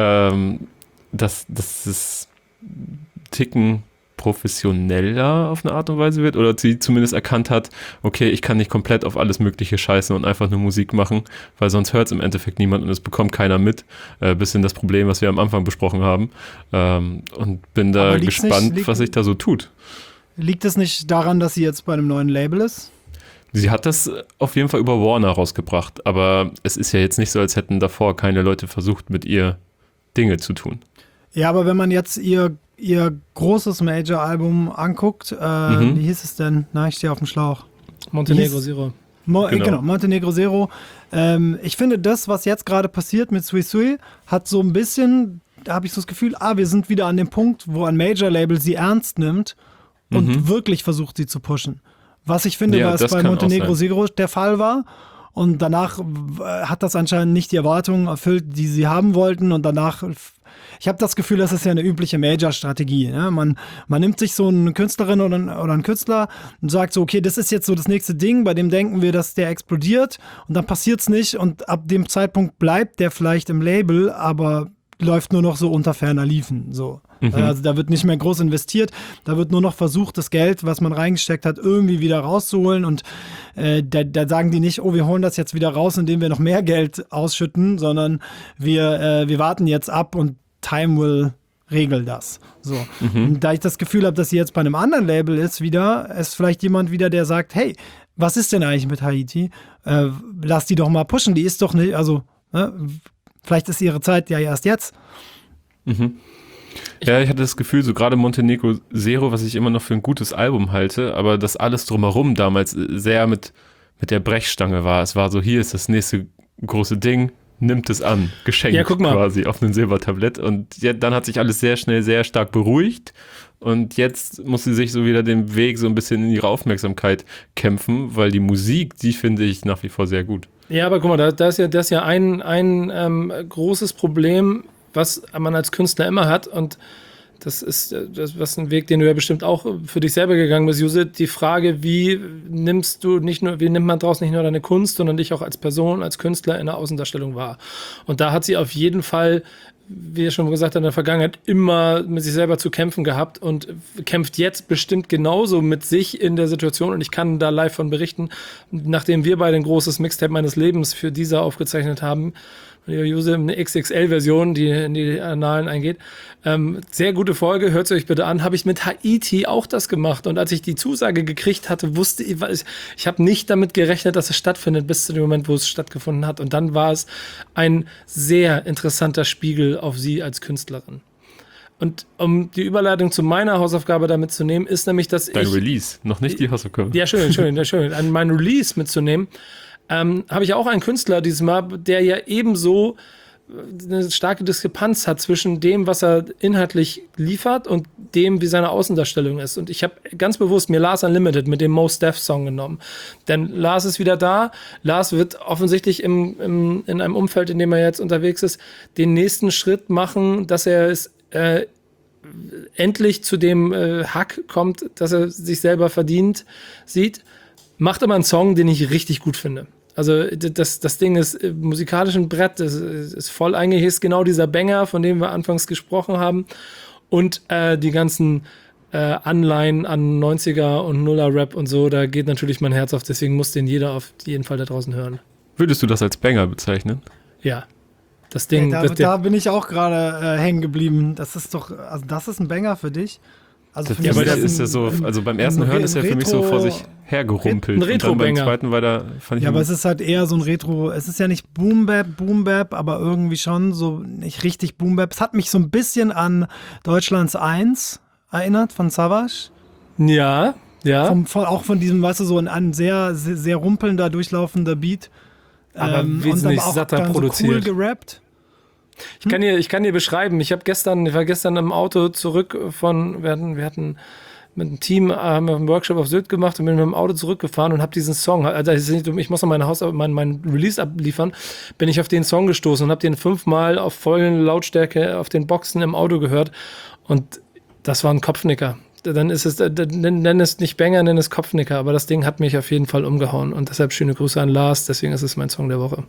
dass es Ticken professioneller auf eine Art und Weise wird oder sie zumindest erkannt hat, okay, ich kann nicht komplett auf alles Mögliche scheißen und einfach nur Musik machen, weil sonst hört es im Endeffekt niemand und es bekommt keiner mit. Bisschen das Problem, was wir am Anfang besprochen haben. Und bin da gespannt, was sich da so tut. Liegt es nicht daran, dass sie jetzt bei einem neuen Label ist? Sie hat das auf jeden Fall über Warner rausgebracht, aber es ist ja jetzt nicht so, als hätten davor keine Leute versucht, mit ihr Dinge zu tun. Ja, aber wenn man jetzt ihr großes Major-Album anguckt, wie hieß es denn? Na, ich stehe auf dem Schlauch. Montenegro Zero. Genau, Montenegro Zero. Ich finde, das, was jetzt gerade passiert mit Sui Sui, hat so ein bisschen, da habe ich so das Gefühl, wir sind wieder an dem Punkt, wo ein Major-Label sie ernst nimmt und wirklich versucht, sie zu pushen. Was ich finde, was bei Montenegro Zero der Fall war. Und danach hat das anscheinend nicht die Erwartungen erfüllt, die sie haben wollten. Und danach, ich habe das Gefühl, das ist ja eine übliche Major-Strategie. Ne? Man nimmt sich so eine Künstlerin oder einen Künstler und sagt so, okay, das ist jetzt so das nächste Ding, bei dem denken wir, dass der explodiert. Und dann passiert's nicht. Und ab dem Zeitpunkt bleibt der vielleicht im Label, aber läuft nur noch so unter ferner Liefen. So. Also da wird nicht mehr groß investiert, da wird nur noch versucht, das Geld, was man reingesteckt hat, irgendwie wieder rauszuholen und da sagen die nicht, wir holen das jetzt wieder raus, indem wir noch mehr Geld ausschütten, sondern wir warten jetzt ab und Time will regel das. So. Und da ich das Gefühl habe, dass sie jetzt bei einem anderen Label ist vielleicht jemand wieder, der sagt, hey, was ist denn eigentlich mit Haiti? Lass die doch mal pushen, die ist doch nicht, also vielleicht ist ihre Zeit ja erst jetzt. Ja, ich hatte das Gefühl, so gerade Montenegro Zero, was ich immer noch für ein gutes Album halte, aber das alles drumherum damals sehr mit der Brechstange war. Es war so, hier ist das nächste große Ding, nimmt es an, geschenkt quasi auf einem Silbertablett. Und dann hat sich alles sehr schnell, sehr stark beruhigt. Und jetzt muss sie sich so wieder den Weg so ein bisschen in ihre Aufmerksamkeit kämpfen, weil die Musik, die finde ich nach wie vor sehr gut. Ja, aber guck mal, das ist ja ein großes Problem, was man als Künstler immer hat, und das ist ein Weg, den du ja bestimmt auch für dich selber gegangen bist, Juse, die Frage, wie nimmt man draußen nicht nur deine Kunst, sondern dich auch als Person, als Künstler in der Außendarstellung wahr. Und da hat sie auf jeden Fall, wie ihr schon gesagt habt, in der Vergangenheit immer mit sich selber zu kämpfen gehabt und kämpft jetzt bestimmt genauso mit sich in der Situation, und ich kann da live von berichten, nachdem wir beide ein großes Mixtape meines Lebens für diese aufgezeichnet haben, Jose, eine XXL-Version, die in die Annalen eingeht. Sehr gute Folge, hört es euch bitte an. Habe ich mit Haiti auch das gemacht. Und als ich die Zusage gekriegt hatte, wusste ich habe nicht damit gerechnet, dass es stattfindet, bis zu dem Moment, wo es stattgefunden hat. Und dann war es ein sehr interessanter Spiegel auf sie als Künstlerin. Und um die Überleitung zu meiner Hausaufgabe da mitzunehmen, ist nämlich, dass Dein Release, noch nicht die Hausaufgabe. Ja, schön. Mein Release mitzunehmen. Habe ich auch einen Künstler dieses Mal, der ja ebenso eine starke Diskrepanz hat zwischen dem, was er inhaltlich liefert, und dem, wie seine Außendarstellung ist. Und ich habe ganz bewusst mir Lars Unlimited mit dem Mos Def Song genommen. Denn Lars ist wieder da. Lars wird offensichtlich in einem Umfeld, in dem er jetzt unterwegs ist, den nächsten Schritt machen, dass er es endlich zu dem Hack kommt, dass er sich selber verdient sieht. Macht aber einen Song, den ich richtig gut finde. Also das Ding ist musikalisch ein Brett, das ist voll eingehisst, genau dieser Banger, von dem wir anfangs gesprochen haben. Und die ganzen Anleihen an 90er und 0er Rap und so, da geht natürlich mein Herz auf, deswegen muss den jeder auf jeden Fall da draußen hören. Würdest du das als Banger bezeichnen? Ja. Das Ding. Da bin ich auch gerade hängen geblieben. Das ist doch, also das ist ein Banger für dich. Also Das ist ja so, also beim ersten Hören ist er für mich so vor sich hergerumpelt. Ein Retro-Banger. Und dann beim zweiten fand ich ja, aber es ist halt eher so ein Retro, es ist ja nicht Boom-Bap, aber irgendwie schon so nicht richtig Boom-Bap. Es hat mich so ein bisschen an Deutschlands 1 erinnert, von Savage. Ja. Auch von diesem, weißt du, so ein sehr, sehr, sehr rumpelnder, durchlaufender Beat. Aber wesentlich satter dann produziert. So cool gerappt. Ich kann dir beschreiben, ich war gestern im Auto zurück wir hatten mit einem Team einen Workshop auf Sylt gemacht und bin mit dem Auto zurückgefahren und habe diesen Song, also ich muss noch mein Release abliefern, bin ich auf den Song gestoßen und habe den 5-mal auf vollen Lautstärke auf den Boxen im Auto gehört und das war ein Kopfnicker. Dann ist es, nenn es nicht Banger, nenn es Kopfnicker, aber das Ding hat mich auf jeden Fall umgehauen und deshalb schöne Grüße an Lars, deswegen ist es mein Song der Woche.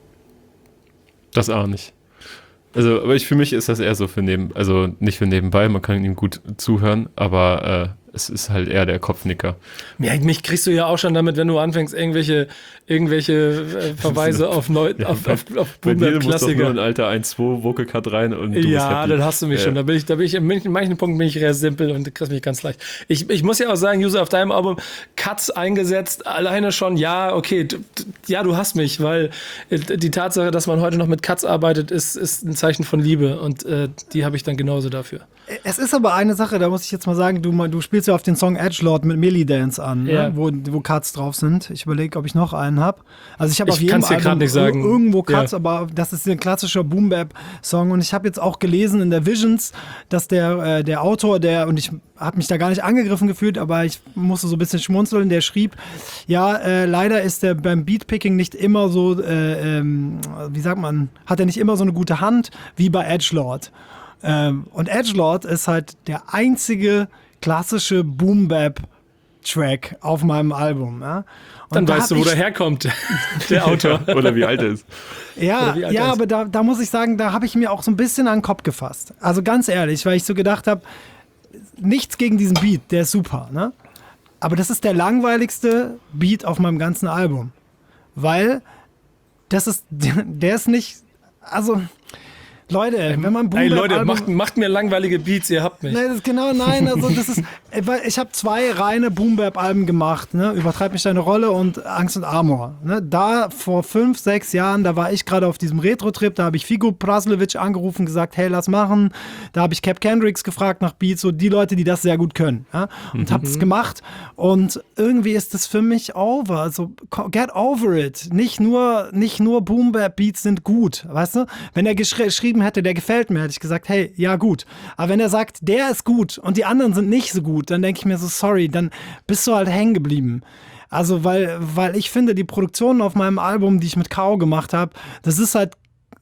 Das auch nicht. Also, aber für mich ist das eher so nicht für nebenbei, man kann ihm gut zuhören, aber es ist halt eher der Kopfnicker. Ja, mich kriegst du ja auch schon damit, wenn du anfängst, irgendwelche Verweise auf Boom-Bap-Klassiker. nur ein Klassiker. alter 1-2 Vocal Cut rein und du bist Ja, happy. dann hast du mich schon. Da bin ich in manchen Punkten bin ich sehr simpel und kriegst mich ganz leicht. Ich muss ja auch sagen, User, auf deinem Album Cuts eingesetzt, alleine schon, ja, okay, du hast mich, weil die Tatsache, dass man heute noch mit Cuts arbeitet, ist ein Zeichen von Liebe und die habe ich dann genauso dafür. Es ist aber eine Sache, da muss ich jetzt mal sagen, du spielst ja auf den Song Edgelord mit Millie Dance an, Ja. ne? wo Cuts drauf sind. Ich überlege, ob ich noch einen habe. Also ich habe Ich auf jedem kann's dir grad Album nicht sagen. irgendwo Cuts, Ja. aber das ist ein klassischer Boom-Bap-Song. Und ich habe jetzt auch gelesen in der Visions, dass der Autor, und ich habe mich da gar nicht angegriffen gefühlt, aber ich musste so ein bisschen schmunzeln, der schrieb, ja, leider ist der beim Beatpicking nicht immer so, wie sagt man, hat er nicht immer so eine gute Hand wie bei Edgelord. Und Edgelord ist halt der einzige klassische Boom-Bap-Track auf meinem Album. Ja? Und Dann da weißt du, hab wo der herkommt, der Autor. Oder wie alt er ist. Ja, Oder wie alt er ist. aber da muss ich sagen, da habe ich mir auch so ein bisschen an den Kopf gefasst. Also ganz ehrlich, weil ich so gedacht habe, nichts gegen diesen Beat, der ist super, ne? Aber das ist der langweiligste Beat auf meinem ganzen Album. Weil der ist nicht, also Leute, wenn man Ey Leute, Boom-Bap-Album... macht mir langweilige Beats, ihr habt mich. Nein, also das ist, weil ich habe 2 reine Boom-Bap-Alben gemacht, ne? Übertreib mich deine Rolle und Angst und Amor. Ne? Da vor 5, 6 Jahren, da war ich gerade auf diesem Retro-Trip, da habe ich Figo Praslovic angerufen, gesagt, hey, lass machen. Da habe ich Cap Kendricks gefragt nach Beats, so die Leute, die das sehr gut können. Ja? Und habe es gemacht und irgendwie ist das für mich over. Also get over it. Nicht nur Boom-Bap-Beats sind gut, weißt du? Wenn er geschrieben hätte, der gefällt mir, hätte ich gesagt, hey, ja gut. Aber wenn er sagt, der ist gut und die anderen sind nicht so gut, dann denke ich mir so, sorry, dann bist du halt hängen geblieben. Also, weil ich finde, die Produktionen auf meinem Album, die ich mit Kao gemacht habe, das ist halt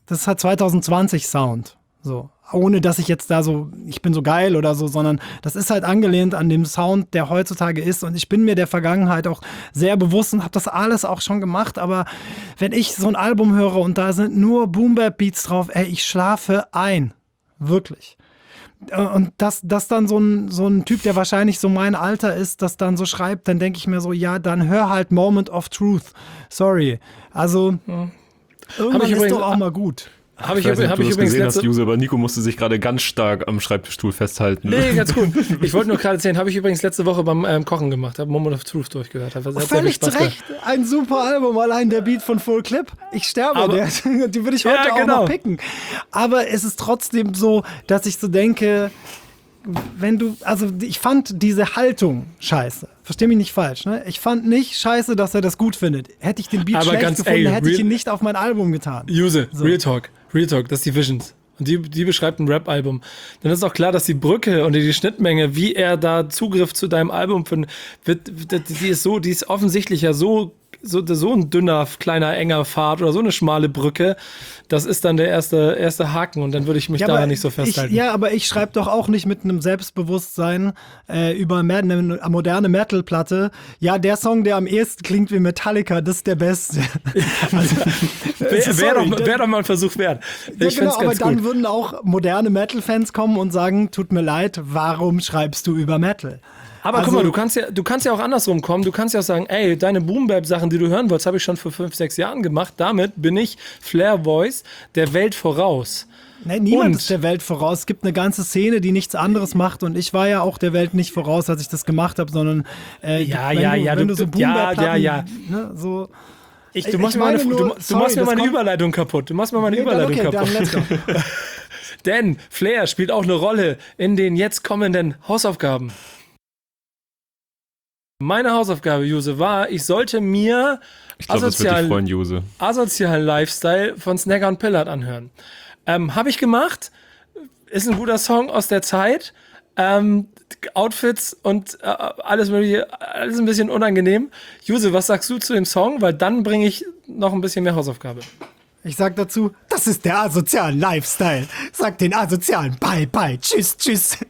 2020 Sound. So. Ohne, dass ich jetzt da so, ich bin so geil oder so, sondern das ist halt angelehnt an dem Sound, der heutzutage ist. Und ich bin mir der Vergangenheit auch sehr bewusst und habe das alles auch schon gemacht. Aber wenn ich so ein Album höre und da sind nur Boom-Bap-Beats drauf, ey, ich schlafe ein. Wirklich. Und dass dann so ein Typ, der wahrscheinlich so mein Alter ist, das dann so schreibt, dann denke ich mir so, ja, dann hör halt Moment of Truth. Sorry. Also, irgendwann ist doch auch mal gut. Habe ich weiß nicht, ob du das übrigens gesehen hast, User, aber Nico musste sich gerade ganz stark am Schreibtischstuhl festhalten. Nee, ganz gut. Ich wollte nur gerade erzählen, habe ich übrigens letzte Woche beim Kochen gemacht, habe Moment of Truth durchgehört. Hat sehr Völlig viel Spaß zurecht. Ein super Album, allein der Beat von Full Clip. Ich sterbe, Aber- die würde ich heute Ja, auch genau. noch picken. Aber es ist trotzdem so, dass ich so denke, ich fand diese Haltung scheiße. Versteh mich nicht falsch, ne? Ich fand nicht scheiße, dass er das gut findet. Hätte ich den Beat Aber schlecht ganz, gefunden, ey, hätte ich real- ihn nicht auf mein Album getan. Use, So. Real Talk, das ist die Visions. Und die beschreibt ein Rap-Album. Dann ist auch klar, dass die Brücke und die Schnittmenge, wie er da Zugriff zu deinem Album findet, die ist offensichtlich ja so ein dünner, kleiner, enger Pfad oder so eine schmale Brücke. Das ist dann der erste Haken und dann würde ich mich da nicht so festhalten. Aber ich schreibe doch auch nicht mit einem Selbstbewusstsein über eine moderne Metal-Platte. Ja, der Song, der am ehesten klingt wie Metallica, das ist der beste. Wäre doch mal ein Versuch wert. Ja, Ich genau, find's aber ganz dann gut. würden auch moderne Metal-Fans kommen und sagen, tut mir leid, warum schreibst du über Metal? Aber Also- guck mal, du kannst ja auch andersrum kommen. Du kannst ja auch sagen, ey, deine Boom-Bap-Sachen, die du hören wolltest, habe ich schon vor 5, 6 Jahren gemacht. Damit bin ich Flair Voice der Welt voraus. Nee, niemand Und- ist der Welt voraus. Es gibt eine ganze Szene, die nichts anderes macht und ich war ja auch der Welt nicht voraus, als ich das gemacht habe, sondern wenn du so Boomber-Platten, ne, so... Du machst mir meine meine, nur, du sorry, machst mir das meine kommt- Überleitung kaputt. Du machst mir meine Nee, dann Überleitung okay, kaputt. dann let's go. Denn Flair spielt auch eine Rolle in den jetzt kommenden Hausaufgaben. Meine Hausaufgabe, Juse, war, ich sollte mir Ich glaube, das wird dich freuen, Juse. asozialen Lifestyle von Snagger und Pillard anhören. Habe ich gemacht. Ist ein guter Song aus der Zeit. Outfits und alles mögliche, alles ein bisschen unangenehm. Juse, was sagst du zu dem Song? Weil dann bringe ich noch ein bisschen mehr Hausaufgabe. Ich sag dazu, das ist der asozialen Lifestyle. Sag den asozialen Bye, bye, tschüss, tschüss.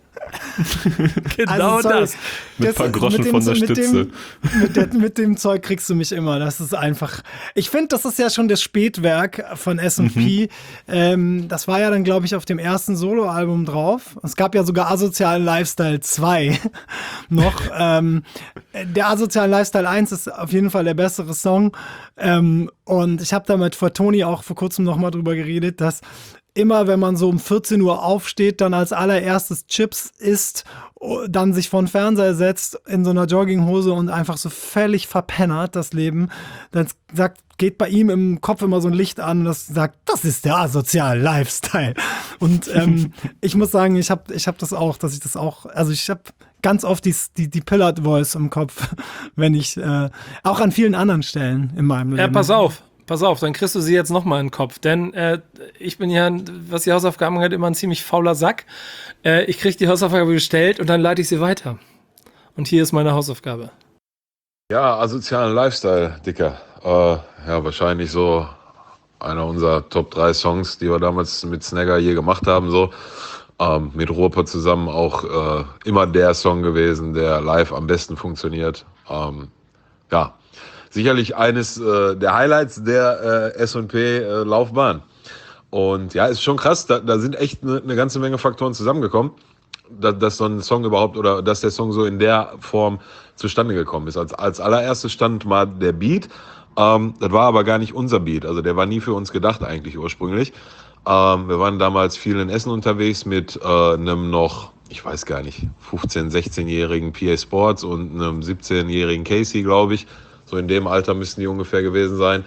Genau sorry, das. Mit ein paar Groschen von der Stütze. Mit dem Zeug kriegst du mich immer. Das ist einfach. Ich finde, das ist ja schon das Spätwerk von S&P. Das war ja dann, glaube ich, auf dem ersten Soloalbum drauf. Es gab ja sogar Asozialen Lifestyle 2 noch. Der Asozialen Lifestyle 1 ist auf jeden Fall der bessere Song. Und ich habe da mit Fatoni auch vor kurzem noch mal drüber geredet, dass immer, wenn man so um 14 Uhr aufsteht, dann als allererstes Chips isst, dann sich vor den Fernseher setzt in so einer Jogginghose und einfach so völlig verpennert das Leben, dann geht bei ihm im Kopf immer so ein Licht an, das sagt, das ist der asoziale Lifestyle. Und ich muss sagen, ich hab das auch, also ich habe ganz oft die Pillard Voice im Kopf, wenn ich, auch an vielen anderen Stellen in meinem Leben. Pass auf, dann kriegst du sie jetzt nochmal in den Kopf. Denn ich bin ja, was die Hausaufgaben angeht, immer ein ziemlich fauler Sack. Ich krieg die Hausaufgabe gestellt und dann leite ich sie weiter. Und hier ist meine Hausaufgabe. Ja, asozialen Lifestyle, Dicker. Ja, wahrscheinlich so einer unserer Top 3 Songs, die wir damals mit Snagger je gemacht haben. So. Mit Ruhrpott zusammen auch immer der Song gewesen, der live am besten funktioniert. Ja. Sicherlich eines der Highlights der S&P-Laufbahn. Und ja, ist schon krass, da sind echt eine ganze Menge Faktoren zusammengekommen, dass so ein Song überhaupt oder dass der Song so in der Form zustande gekommen ist. Als allererstes stand mal der Beat, das war aber gar nicht unser Beat, also der war nie für uns gedacht eigentlich ursprünglich. Wir waren damals viel in Essen unterwegs mit einem noch, ich weiß gar nicht, 15-, 16-jährigen PA Sports und einem 17-jährigen Casey, glaube ich. So in dem Alter müssten die ungefähr gewesen sein.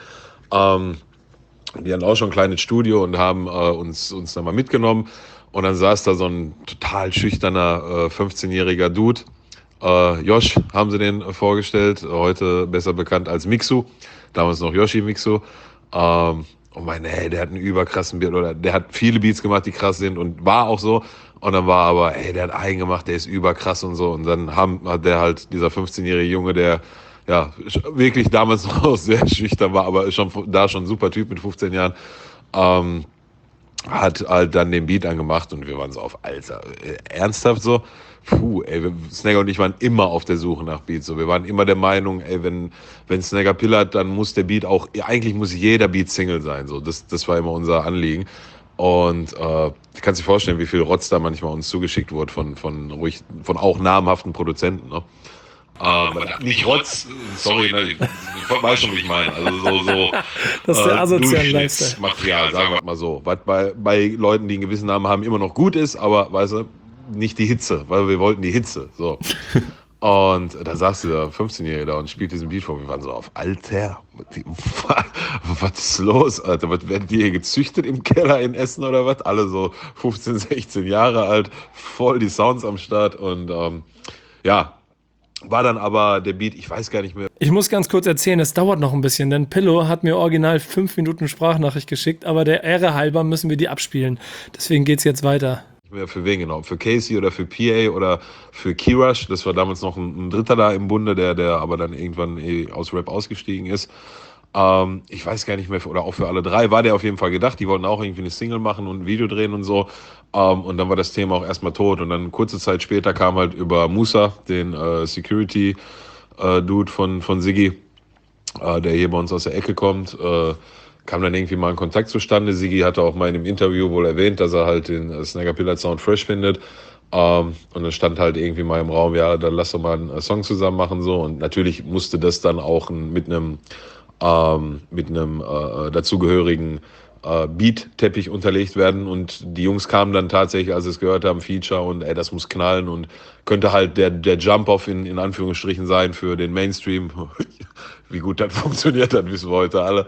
Die hatten auch schon ein kleines Studio und haben uns dann mal mitgenommen. Und dann saß da so ein total schüchterner 15-jähriger Dude. Josh haben sie den vorgestellt, heute besser bekannt als Mixu. Damals noch Yoshi Mixu. Und meine, hey, der hat einen überkrassen Beat, oder der hat viele Beats gemacht, die krass sind und war auch so. Und dann war aber, ey, der hat einen gemacht, der ist überkrass und so. Und dann hat der halt, dieser 15-jährige Junge, der ja, wirklich damals noch sehr schüchtern war, aber schon ein super Typ mit 15 Jahren, hat halt dann den Beat angemacht und wir waren so auf, Alter, ernsthaft so? Puh, ey, Snagger und ich waren immer auf der Suche nach Beats. So. Wir waren immer der Meinung, ey, wenn Snagger pillert, dann muss der Beat auch, eigentlich muss jeder Beat Single sein. So. Das war immer unser Anliegen. Und du kannst dir vorstellen, wie viel Rotz da manchmal uns zugeschickt wurde von auch namhaften Produzenten, ne? Nicht Rotz, sorry, ne, ich weiß schon, wie ich meine. Also so Das ist der asoziale Lifestyle. Durchschnittsmaterial, sagen wir mal so. Was bei Leuten, die einen gewissen Namen haben, immer noch gut ist, aber weißt du, nicht die Hitze, weil wir wollten die Hitze. So. Und da saß dieser 15-Jährige da und spielt diesen Beat vor. Wir waren so auf, Alter, was ist los, Alter? Was werden die hier gezüchtet im Keller in Essen oder was? Alle so 15, 16 Jahre alt, voll die Sounds am Start und ja, war dann aber der Beat, ich weiß gar nicht mehr. Ich muss ganz kurz erzählen, es dauert noch ein bisschen, denn Pillow hat mir original 5 Minuten Sprachnachricht geschickt, aber der Ehre halber müssen wir die abspielen. Deswegen geht's jetzt weiter. Mehr für wen genau? Für Casey oder für PA oder für Kirash. Das war damals noch ein Dritter da im Bunde, der aber dann irgendwann aus Rap ausgestiegen ist. Ich weiß gar nicht mehr, oder auch für alle drei war der auf jeden Fall gedacht. Die wollten auch irgendwie eine Single machen und ein Video drehen und so. Und dann war das Thema auch erstmal tot. Und dann kurze Zeit später kam halt über Musa, den Security-Dude von Siggi, der hier bei uns aus der Ecke kommt, kam dann irgendwie mal ein Kontakt zustande. Siggi hatte auch mal in einem Interview wohl erwähnt, dass er halt den Snagger Pillard Sound fresh findet. Und dann stand halt irgendwie mal im Raum, ja, dann lass doch mal einen Song zusammen machen. So. Und natürlich musste das dann auch mit einem dazugehörigen Beat-Teppich unterlegt werden und die Jungs kamen dann tatsächlich, als sie es gehört haben, Feature und das muss knallen und könnte halt der Jump-Off in Anführungsstrichen sein für den Mainstream. Wie gut das funktioniert hat, wissen wir heute alle.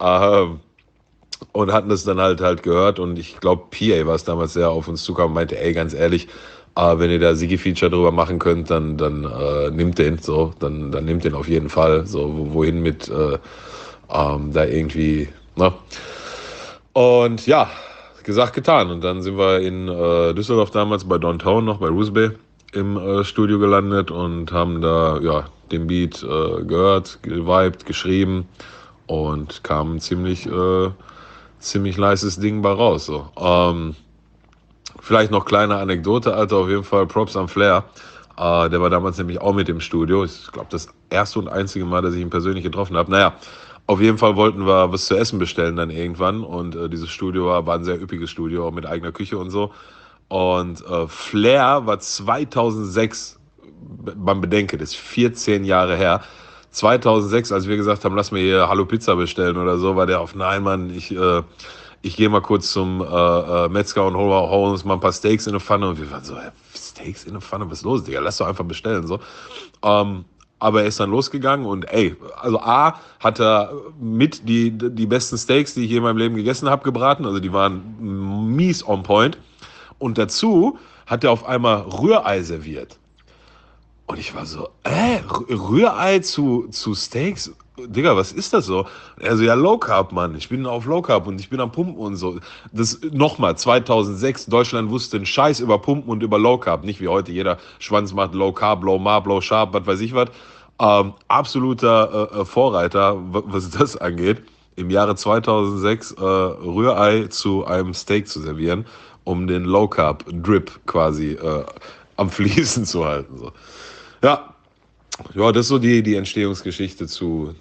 Und hatten das dann halt gehört und ich glaube, PA war es damals, der auf uns zukam und meinte, ey, ganz ehrlich, wenn ihr da Siggi-Feature drüber machen könnt, dann nimmt den, so, dann nimmt den auf jeden Fall, so, wohin mit da irgendwie, ne? Und ja, gesagt, getan. Und dann sind wir in Düsseldorf damals bei Downtown noch, bei Roosby im Studio gelandet und haben da, ja, den Beat gehört, gewiped, geschrieben und kam ein ziemlich nices Ding bei raus, so. Vielleicht noch kleine Anekdote, Alter, auf jeden Fall Props an Flair. Der war damals nämlich auch mit im Studio. Ich glaube, das erste und einzige Mal, dass ich ihn persönlich getroffen habe. Naja, auf jeden Fall wollten wir was zu essen bestellen dann irgendwann. Und dieses Studio war ein sehr üppiges Studio, auch mit eigener Küche und so. Und Flair war 2006, man bedenke, das ist 14 Jahre her. 2006, als wir gesagt haben, lass mir hier Hallo Pizza bestellen oder so, war der auf, nein, Mann, ich gehe mal kurz zum Metzger und hol uns mal ein paar Steaks in eine Pfanne. Und wir waren so, Steaks in eine Pfanne, was ist los, Digga? Lass doch einfach bestellen. So. Aber er ist dann losgegangen und also A, hat er mit die besten Steaks, die ich je in meinem Leben gegessen habe, gebraten. Also die waren mies on point. Und dazu hat er auf einmal Rührei serviert. Und ich war so, Rührei zu Steaks? Digga, was ist das so? Also ja, Low Carb, Mann. Ich bin auf Low Carb und ich bin am Pumpen und so. Das nochmal, 2006, Deutschland wusste einen Scheiß über Pumpen und über Low Carb. Nicht wie heute, jeder Schwanz macht Low Carb, Low Marb, Low Sharp, was weiß ich was. Absoluter Vorreiter, was das angeht. Im Jahre 2006 Rührei zu einem Steak zu servieren, um den Low Carb Drip quasi am Fließen zu halten. So. Ja, das ist so die Entstehungsgeschichte zu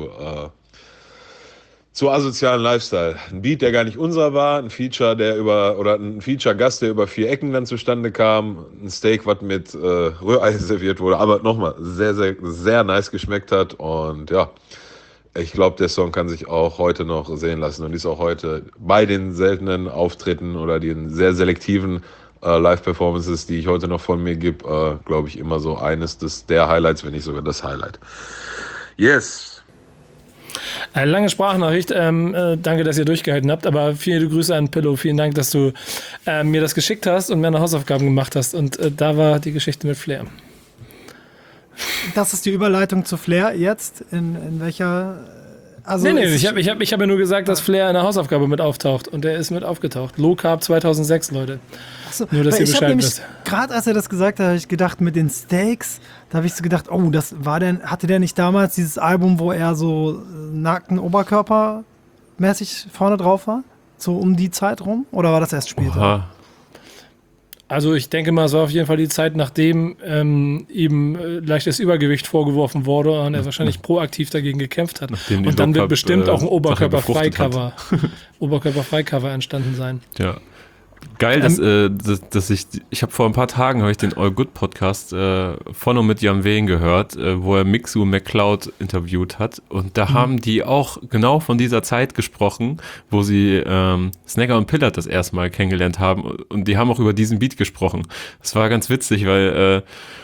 asozialen Lifestyle. Ein Beat, der gar nicht unser war, ein Feature, ein Feature-Gast, der über 4 Ecken dann zustande kam, ein Steak, was mit Rührei serviert wurde, aber nochmal sehr, sehr, sehr nice geschmeckt hat und ja, ich glaube, der Song kann sich auch heute noch sehen lassen und ist auch heute bei den seltenen Auftritten oder den sehr selektiven Live-Performances, die ich heute noch von mir gebe, glaube ich, immer so eines der Highlights, wenn nicht sogar das Highlight. Yes. Eine lange Sprachnachricht. Danke, dass ihr durchgehalten habt, aber viele Grüße an Pillow. Vielen Dank, dass du mir das geschickt hast und mir eine Hausaufgaben gemacht hast. Und da war die Geschichte mit Flair. Das ist die Überleitung zu Flair jetzt? In welcher... Also nee, ich hab ja nur gesagt, dass Flair in der Hausaufgabe mit auftaucht und der ist mit aufgetaucht. Low Carb 2006, Leute. Achso, nur, dass ihr Bescheid wisst. Gerade als er das gesagt hat, habe ich gedacht, mit den Steaks, da habe ich so gedacht, oh, hatte der nicht damals dieses Album, wo er so nackten Oberkörper mäßig vorne drauf war? So um die Zeit rum? Oder war das erst später? Oha. Also ich denke mal, es war auf jeden Fall die Zeit, nachdem ihm leichtes Übergewicht vorgeworfen wurde und er wahrscheinlich proaktiv dagegen gekämpft hat. Und dann wird bestimmt auch ein Oberkörperfreikover entstanden sein. Ja. Geil, dass ich habe vor ein paar Tagen den All Good Podcast von und mit Jan Wehn gehört, wo er Mixu McCloud interviewt hat und da haben die auch genau von dieser Zeit gesprochen, wo sie Snagger und Pillard das erste Mal kennengelernt haben und die haben auch über diesen Beat gesprochen. Das war ganz witzig, weil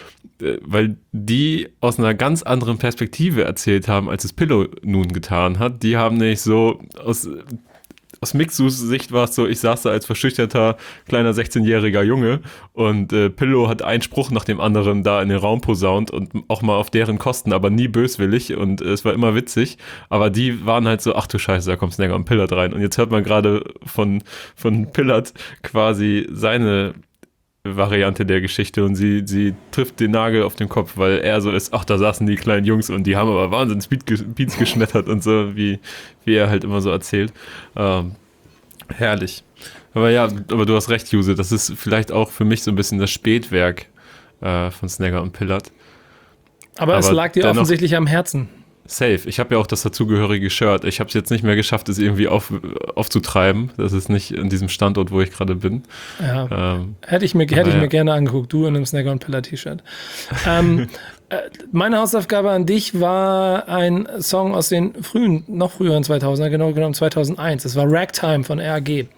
die aus einer ganz anderen Perspektive erzählt haben, als es Pillow nun getan hat. Die haben nämlich so aus Mixus Sicht war es so, ich saß da als verschüchterter, kleiner 16-jähriger Junge und Pillow hat einen Spruch nach dem anderen da in den Raum posaunt und auch mal auf deren Kosten, aber nie böswillig und es war immer witzig, aber die waren halt so, ach du Scheiße, da kommt Snagger und Pillard rein und jetzt hört man gerade von Pillard quasi seine Variante der Geschichte und sie trifft den Nagel auf den Kopf, weil er so ist, ach, da saßen die kleinen Jungs und die haben aber wahnsinns Beats geschmettert und so, wie er halt immer so erzählt. Herrlich. Aber du hast recht, Juse, das ist vielleicht auch für mich so ein bisschen das Spätwerk von Snagger und Pillard. Aber es lag dir offensichtlich am Herzen. Safe. Ich habe ja auch das dazugehörige Shirt. Ich habe es jetzt nicht mehr geschafft, es irgendwie aufzutreiben. Das ist nicht in diesem Standort, wo ich gerade bin. Ja. Hätte ich mir gerne angeguckt. Du in einem Snagger und Pillard T-Shirt. Meine Hausaufgabe an dich war ein Song aus den noch früheren 2000er, genau genommen 2001. Es war Ragtime von RAG.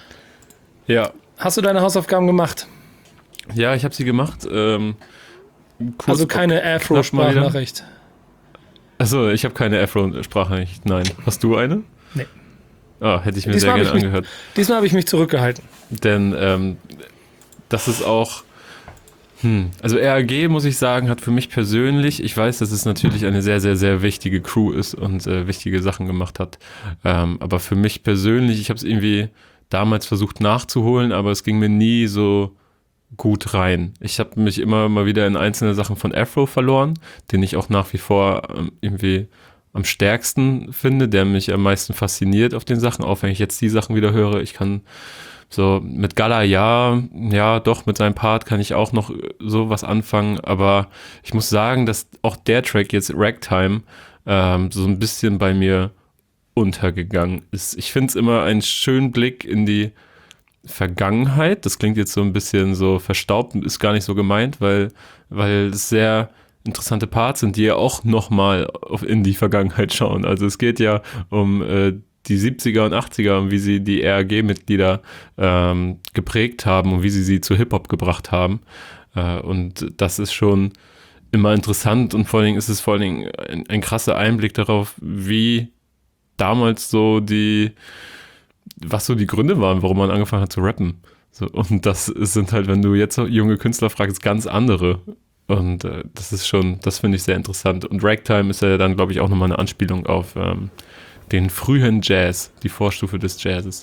Ja. Hast du deine Hausaufgaben gemacht? Ja, ich habe sie gemacht. Also keine Afro-Sprachnachricht. Achso, ich habe keine Afro-Sprachnachricht, nein. Hast du eine? Nee. Ah, hätte ich mir sehr gerne angehört. Diesmal habe ich mich zurückgehalten. Denn das ist auch... Also RAG, muss ich sagen, hat für mich persönlich, ich weiß, dass es natürlich eine sehr, sehr, sehr wichtige Crew ist und wichtige Sachen gemacht hat, aber für mich persönlich, ich habe es irgendwie damals versucht nachzuholen, aber es ging mir nie so gut rein. Ich habe mich immer mal wieder in einzelne Sachen von Afro verloren, den ich auch nach wie vor irgendwie am stärksten finde, der mich am meisten fasziniert auf den Sachen, auch wenn ich jetzt die Sachen wieder höre. Ich kann so mit Gala, ja, doch, mit seinem Part kann ich auch noch so was anfangen, aber ich muss sagen, dass auch der Track jetzt Ragtime so ein bisschen bei mir untergegangen ist. Ich finde es immer einen schönen Blick in die Vergangenheit. Das klingt jetzt so ein bisschen so verstaubt, ist gar nicht so gemeint, weil es sehr interessante Parts sind, die ja auch nochmal in die Vergangenheit schauen. Also es geht ja um die 70er und 80er und wie sie die RAG-Mitglieder geprägt haben und wie sie zu Hip-Hop gebracht haben. Und das ist schon immer interessant und vor allen Dingen ist es ein krasser Einblick darauf, wie damals was so die Gründe waren, warum man angefangen hat zu rappen. So, und das sind halt, wenn du jetzt junge Künstler fragst, ganz andere. Und das finde ich sehr interessant. Und Ragtime ist ja dann, glaube ich, auch nochmal eine Anspielung auf den frühen Jazz, die Vorstufe des Jazzes.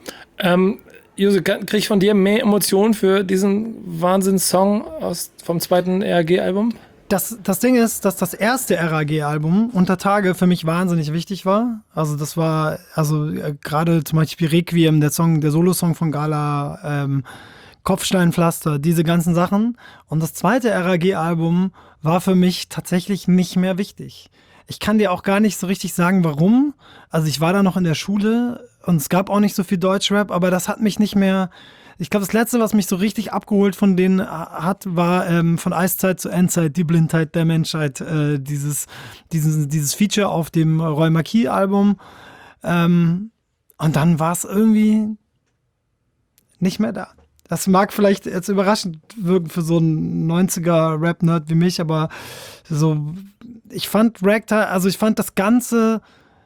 Jose, krieg ich von dir mehr Emotionen für diesen Wahnsinns-Song vom zweiten RAG-Album? Das Ding ist, dass das erste RAG-Album Unter Tage für mich wahnsinnig wichtig war. Also das war, gerade zum Beispiel Requiem, der Solosong von Gala, Kopfsteinpflaster, diese ganzen Sachen. Und das zweite RAG-Album war für mich tatsächlich nicht mehr wichtig. Ich kann dir auch gar nicht so richtig sagen, warum. Also ich war da noch in der Schule und es gab auch nicht so viel Deutschrap, aber das hat mich nicht mehr... Ich glaube, das Letzte, was mich so richtig abgeholt von denen hat, war von Eiszeit zu Endzeit, die Blindheit der Menschheit. Dieses Feature auf dem Roy Marquis-Album. Und dann war es irgendwie nicht mehr da. Das mag vielleicht jetzt überraschend wirken für so einen 90er-Rap-Nerd wie mich, aber so, ich fand das ganze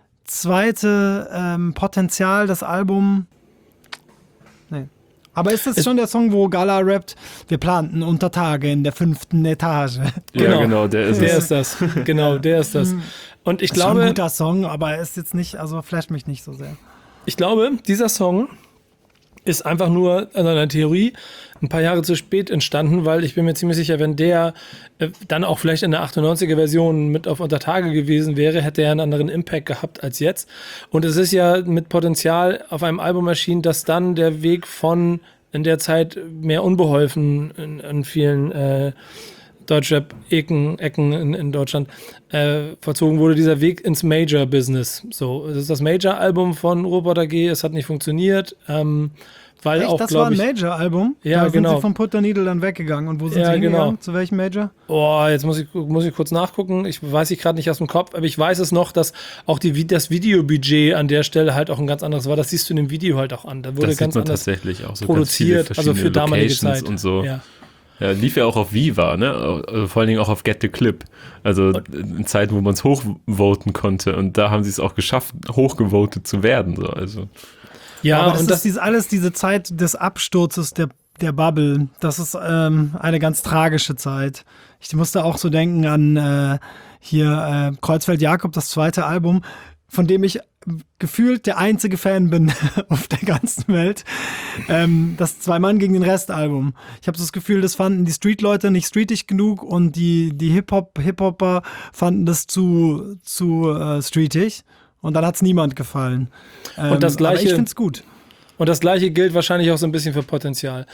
zweite Potenzial, das Album, nee. Aber ist das schon der Song, wo Gala rappt, wir planten unter Tage in der 5. Etage? Genau, der ist das. Genau, der ist das. Und ich das ist glaube... schon ein guter Song, aber er ist jetzt nicht, also flasht mich nicht so sehr. Ich glaube, dieser Song ist einfach nur in einer Theorie ein paar Jahre zu spät entstanden, weil ich bin mir ziemlich sicher, wenn der dann auch vielleicht in der 98er-Version mit auf Untertage gewesen wäre, hätte er einen anderen Impact gehabt als jetzt. Und es ist ja mit Potenzial auf einem Album erschienen, dass dann der Weg von in der Zeit mehr unbeholfen in vielen Deutschrap-Ecken in Deutschland verzogen wurde, dieser Weg ins Major-Business. So, das ist das Major-Album von Roboter G, es hat nicht funktioniert, weil echt, auch, das war ein Major-Album? Ja, da genau. sind sie von Put the Needle dann weggegangen. Und wo sind sie hingegangen? Genau. Zu welchem Major? Oh, jetzt muss ich kurz nachgucken. Ich weiß ich gerade nicht aus dem Kopf, aber ich weiß es noch, dass auch das Videobudget an der Stelle halt auch ein ganz anderes war. Das siehst du in dem Video halt auch an. Da wurde das ganz anders tatsächlich auch so produziert, also für damalige Zeit. Und so. Ja. Ja, lief ja auch auf Viva, ne? Also vor allen Dingen auch auf Get the Clip. Also in Zeiten, wo man es hochvoten konnte. Und da haben sie es auch geschafft, hochgevotet zu werden. So. Also. Ja, aber das ist alles diese Zeit des Absturzes der Bubble. Das ist eine ganz tragische Zeit. Ich musste auch so denken an Kreuzfeld Jakob, das zweite Album, von dem ich gefühlt der einzige Fan bin auf der ganzen Welt. Das Zwei Mann gegen den Rest-Album. Ich habe so das Gefühl, das fanden die Street-Leute nicht streetig genug und die Hip-Hopper fanden das zu streetig. Und dann hat es niemand gefallen. Und das Gleiche, aber ich finde es gut. Und das Gleiche gilt wahrscheinlich auch so ein bisschen für Potenzial.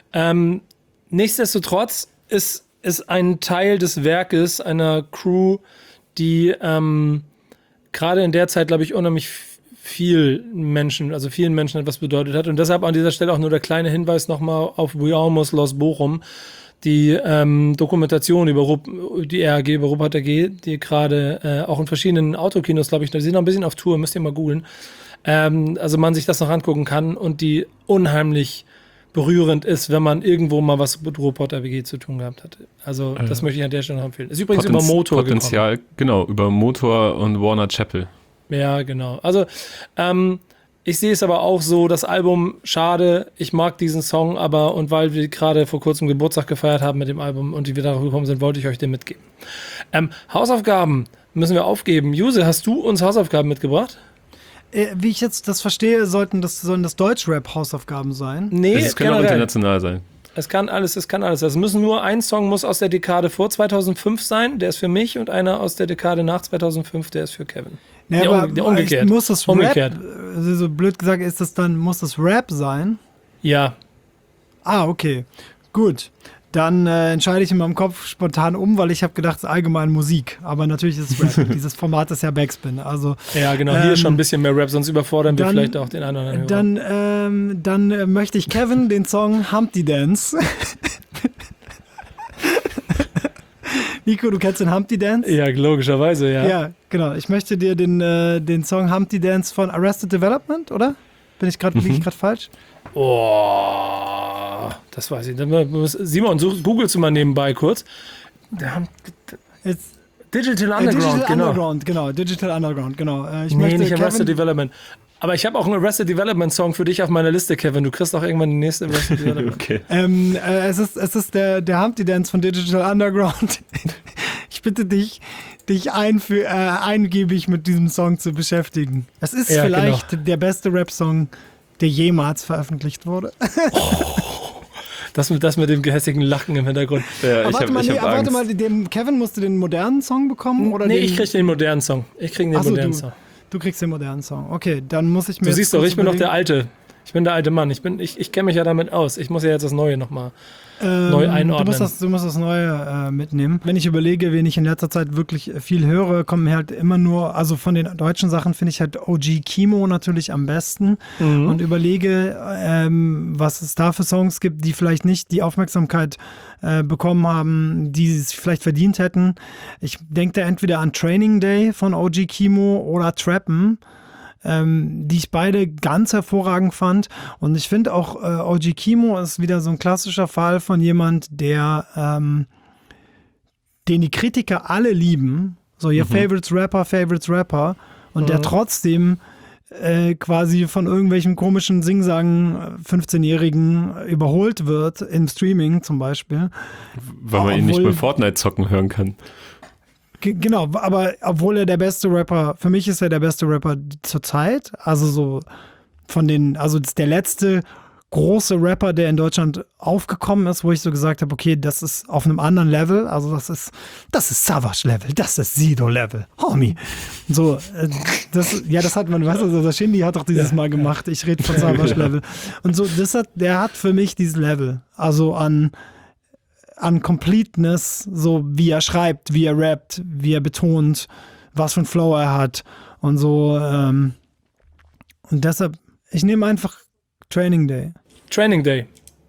Nichtsdestotrotz ist ein Teil des Werkes einer Crew, die gerade in der Zeit, glaube ich, unheimlich vielen Menschen etwas bedeutet hat. Und deshalb an dieser Stelle auch nur der kleine Hinweis nochmal auf We Almost Lost Bochum, die Dokumentation über die RAG, über Rupert AG, die gerade auch in verschiedenen Autokinos, glaube ich, die sind noch ein bisschen auf Tour, müsst ihr mal googeln. Also man sich das noch angucken kann und die unheimlich berührend ist, wenn man irgendwo mal was mit Rupert AG zu tun gehabt hat. Also das möchte ich an der Stelle noch empfehlen. Ist übrigens über Motor Potenzial, gekommen. Genau, über Motor und Warner Chappell. Ja, genau. Also ich sehe es aber auch so, das Album, schade, ich mag diesen Song, aber und weil wir gerade vor kurzem Geburtstag gefeiert haben mit dem Album und die wir darauf gekommen sind, wollte ich euch den mitgeben. Hausaufgaben müssen wir aufgeben. Juse, hast du uns Hausaufgaben mitgebracht? Wie ich jetzt das verstehe, sollen das Deutsch-Rap-Hausaufgaben sein? Nee, es kann auch international sein. Es kann alles. Es müssen nur ein Song muss aus der Dekade vor 2005 sein, der ist für mich, und einer aus der Dekade nach 2005, der ist für Kevin. Ja, aber umgekehrt. Muss das Rap, so blöd gesagt, muss das Rap sein? Ja. Ah, okay. Gut. Dann entscheide ich in meinem Kopf spontan weil ich habe gedacht, es ist allgemein Musik. Aber natürlich ist es Rap. Dieses Format ist ja Backspin. Also, ja, genau. Hier ist schon ein bisschen mehr Rap, sonst überfordern wir vielleicht auch den anderen Hörer. Dann möchte ich Kevin den Song Humpty Dance. Nico, du kennst den Humpty Dance? Ja, logischerweise, ja. Ja, genau. Ich möchte dir den Song Humpty Dance von Arrested Development, oder? Liege ich gerade falsch? Oh, das weiß ich. Simon, googelst du mal nebenbei kurz. Digital Underground, Digital Underground, genau. Nicht Arrested Development. Aber ich habe auch einen Arrested Development Song für dich auf meiner Liste, Kevin. Du kriegst auch irgendwann den nächsten Arrested Development. Okay. Es ist der Humpty Dance von Digital Underground. Ich bitte dich eingiebig mit diesem Song zu beschäftigen. Es ist vielleicht der beste Rap-Song, der jemals veröffentlicht wurde. Das mit dem gehässigen Lachen im Hintergrund. Ja, warte mal, Kevin musste den modernen Song bekommen? Oder ich krieg den modernen Song. Song. Du kriegst den modernen Song. Okay, dann muss ich mir. Du siehst doch, ich bin noch der Alte. Ich bin der alte Mann. Ich kenne mich ja damit aus. Ich muss ja jetzt das Neue nochmal neu einordnen. Du musst das Neue mitnehmen. Wenn ich überlege, wen ich in letzter Zeit wirklich viel höre, kommen mir halt immer nur, also von den deutschen Sachen finde ich halt OG Kimo natürlich am besten und überlege, was es da für Songs gibt, die vielleicht nicht die Aufmerksamkeit bekommen haben, die es vielleicht verdient hätten. Ich denke da entweder an Training Day von OG Kimo oder Trappen, die ich beide ganz hervorragend fand. Und ich finde auch, OG Kimo ist wieder so ein klassischer Fall von jemand, der den die Kritiker alle lieben. So, ihr Favorites Rapper. Und der trotzdem quasi von irgendwelchen komischen Sing-Sang 15-Jährigen überholt wird, im Streaming zum Beispiel. Weil man ihn nicht bei Fortnite zocken hören kann. Genau, aber obwohl er der beste Rapper, für mich ist er der beste Rapper zur Zeit, also so also das ist der letzte große Rapper, der in Deutschland aufgekommen ist, wo ich so gesagt habe, okay, das ist auf einem anderen Level, also das ist Savage Level, das ist Sido Level, Homie. So, das hat man, weißt du, der Shindy hat doch dieses Mal gemacht, ich rede von Savage Level. Und so, der hat für mich dieses Level, also an Completeness, so wie er schreibt, wie er rappt, wie er betont, was für ein Flow er hat und so. Und deshalb, ich nehme einfach Training Day. Day.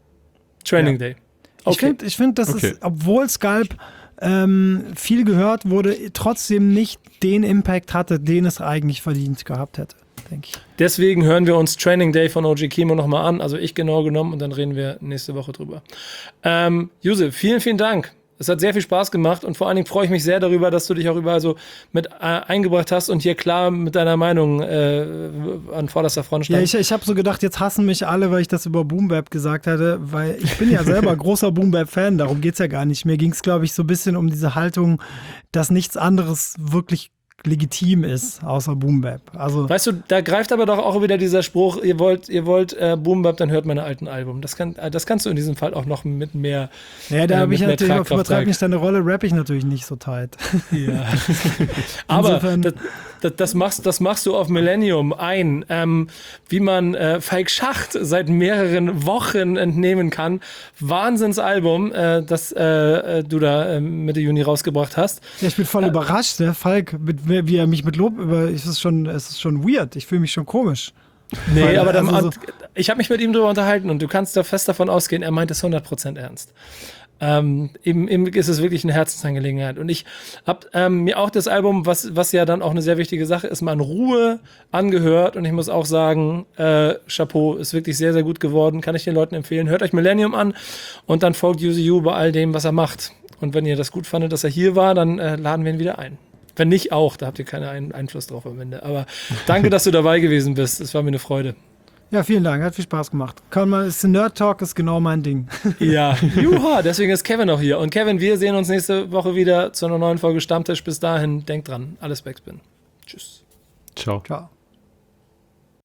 Okay. Ich finde, das ist, obwohl Scalp viel gehört wurde, trotzdem nicht den Impact hatte, den es eigentlich verdient gehabt hätte, denke ich. Deswegen hören wir uns Training Day von OG Kimo nochmal an, also ich genau genommen, und dann reden wir nächste Woche drüber. Juse, vielen, vielen Dank. Es hat sehr viel Spaß gemacht und vor allen Dingen freue ich mich sehr darüber, dass du dich auch überall so mit eingebracht hast und hier klar mit deiner Meinung an vorderster Front standst. Ja, ich habe so gedacht, jetzt hassen mich alle, weil ich das über Boom Bap gesagt hatte, weil ich bin ja selber großer Boom Bap Fan, darum geht's ja gar nicht. Mir ging's, glaube ich, so ein bisschen um diese Haltung, dass nichts anderes wirklich legitim ist, außer Boom Bap. Also, weißt du, da greift aber doch auch wieder dieser Spruch, ihr wollt Boom Bap, dann hört meine alten Album. Das kannst du in diesem Fall auch noch mit mehr ja, da habe ich natürlich auf übertreib nicht deine Rolle, rappe ich natürlich nicht so tight. Ja. Aber das machst du auf Millennium ein. Wie man Falk Schacht seit mehreren Wochen entnehmen kann. Wahnsinnsalbum, das du da Mitte Juni rausgebracht hast. Ja, ich bin voll überrascht, der Falk, wie er mich mit Lob es ist schon weird. Ich fühle mich schon komisch. Nee, Weil, aber also ich habe mich mit ihm drüber unterhalten und du kannst da fest davon ausgehen, er meint es 100% ernst. Ihm ist es wirklich eine Herzensangelegenheit. Und ich habe mir auch das Album, was ja dann auch eine sehr wichtige Sache ist, mal in Ruhe angehört. Und ich muss auch sagen, Chapeau, ist wirklich sehr, sehr gut geworden. Kann ich den Leuten empfehlen. Hört euch Millennium an und dann folgt Use You bei all dem, was er macht. Und wenn ihr das gut fandet, dass er hier war, dann laden wir ihn wieder ein. Wenn nicht auch, da habt ihr keinen Einfluss drauf am Ende. Aber danke, dass du dabei gewesen bist. Es war mir eine Freude. Ja, vielen Dank, hat viel Spaß gemacht. Nerd Talk ist genau mein Ding. Ja, juha, deswegen ist Kevin auch hier. Und Kevin, wir sehen uns nächste Woche wieder zu einer neuen Folge Stammtisch. Bis dahin, denkt dran, alles Backspin. Tschüss. Ciao. Ciao.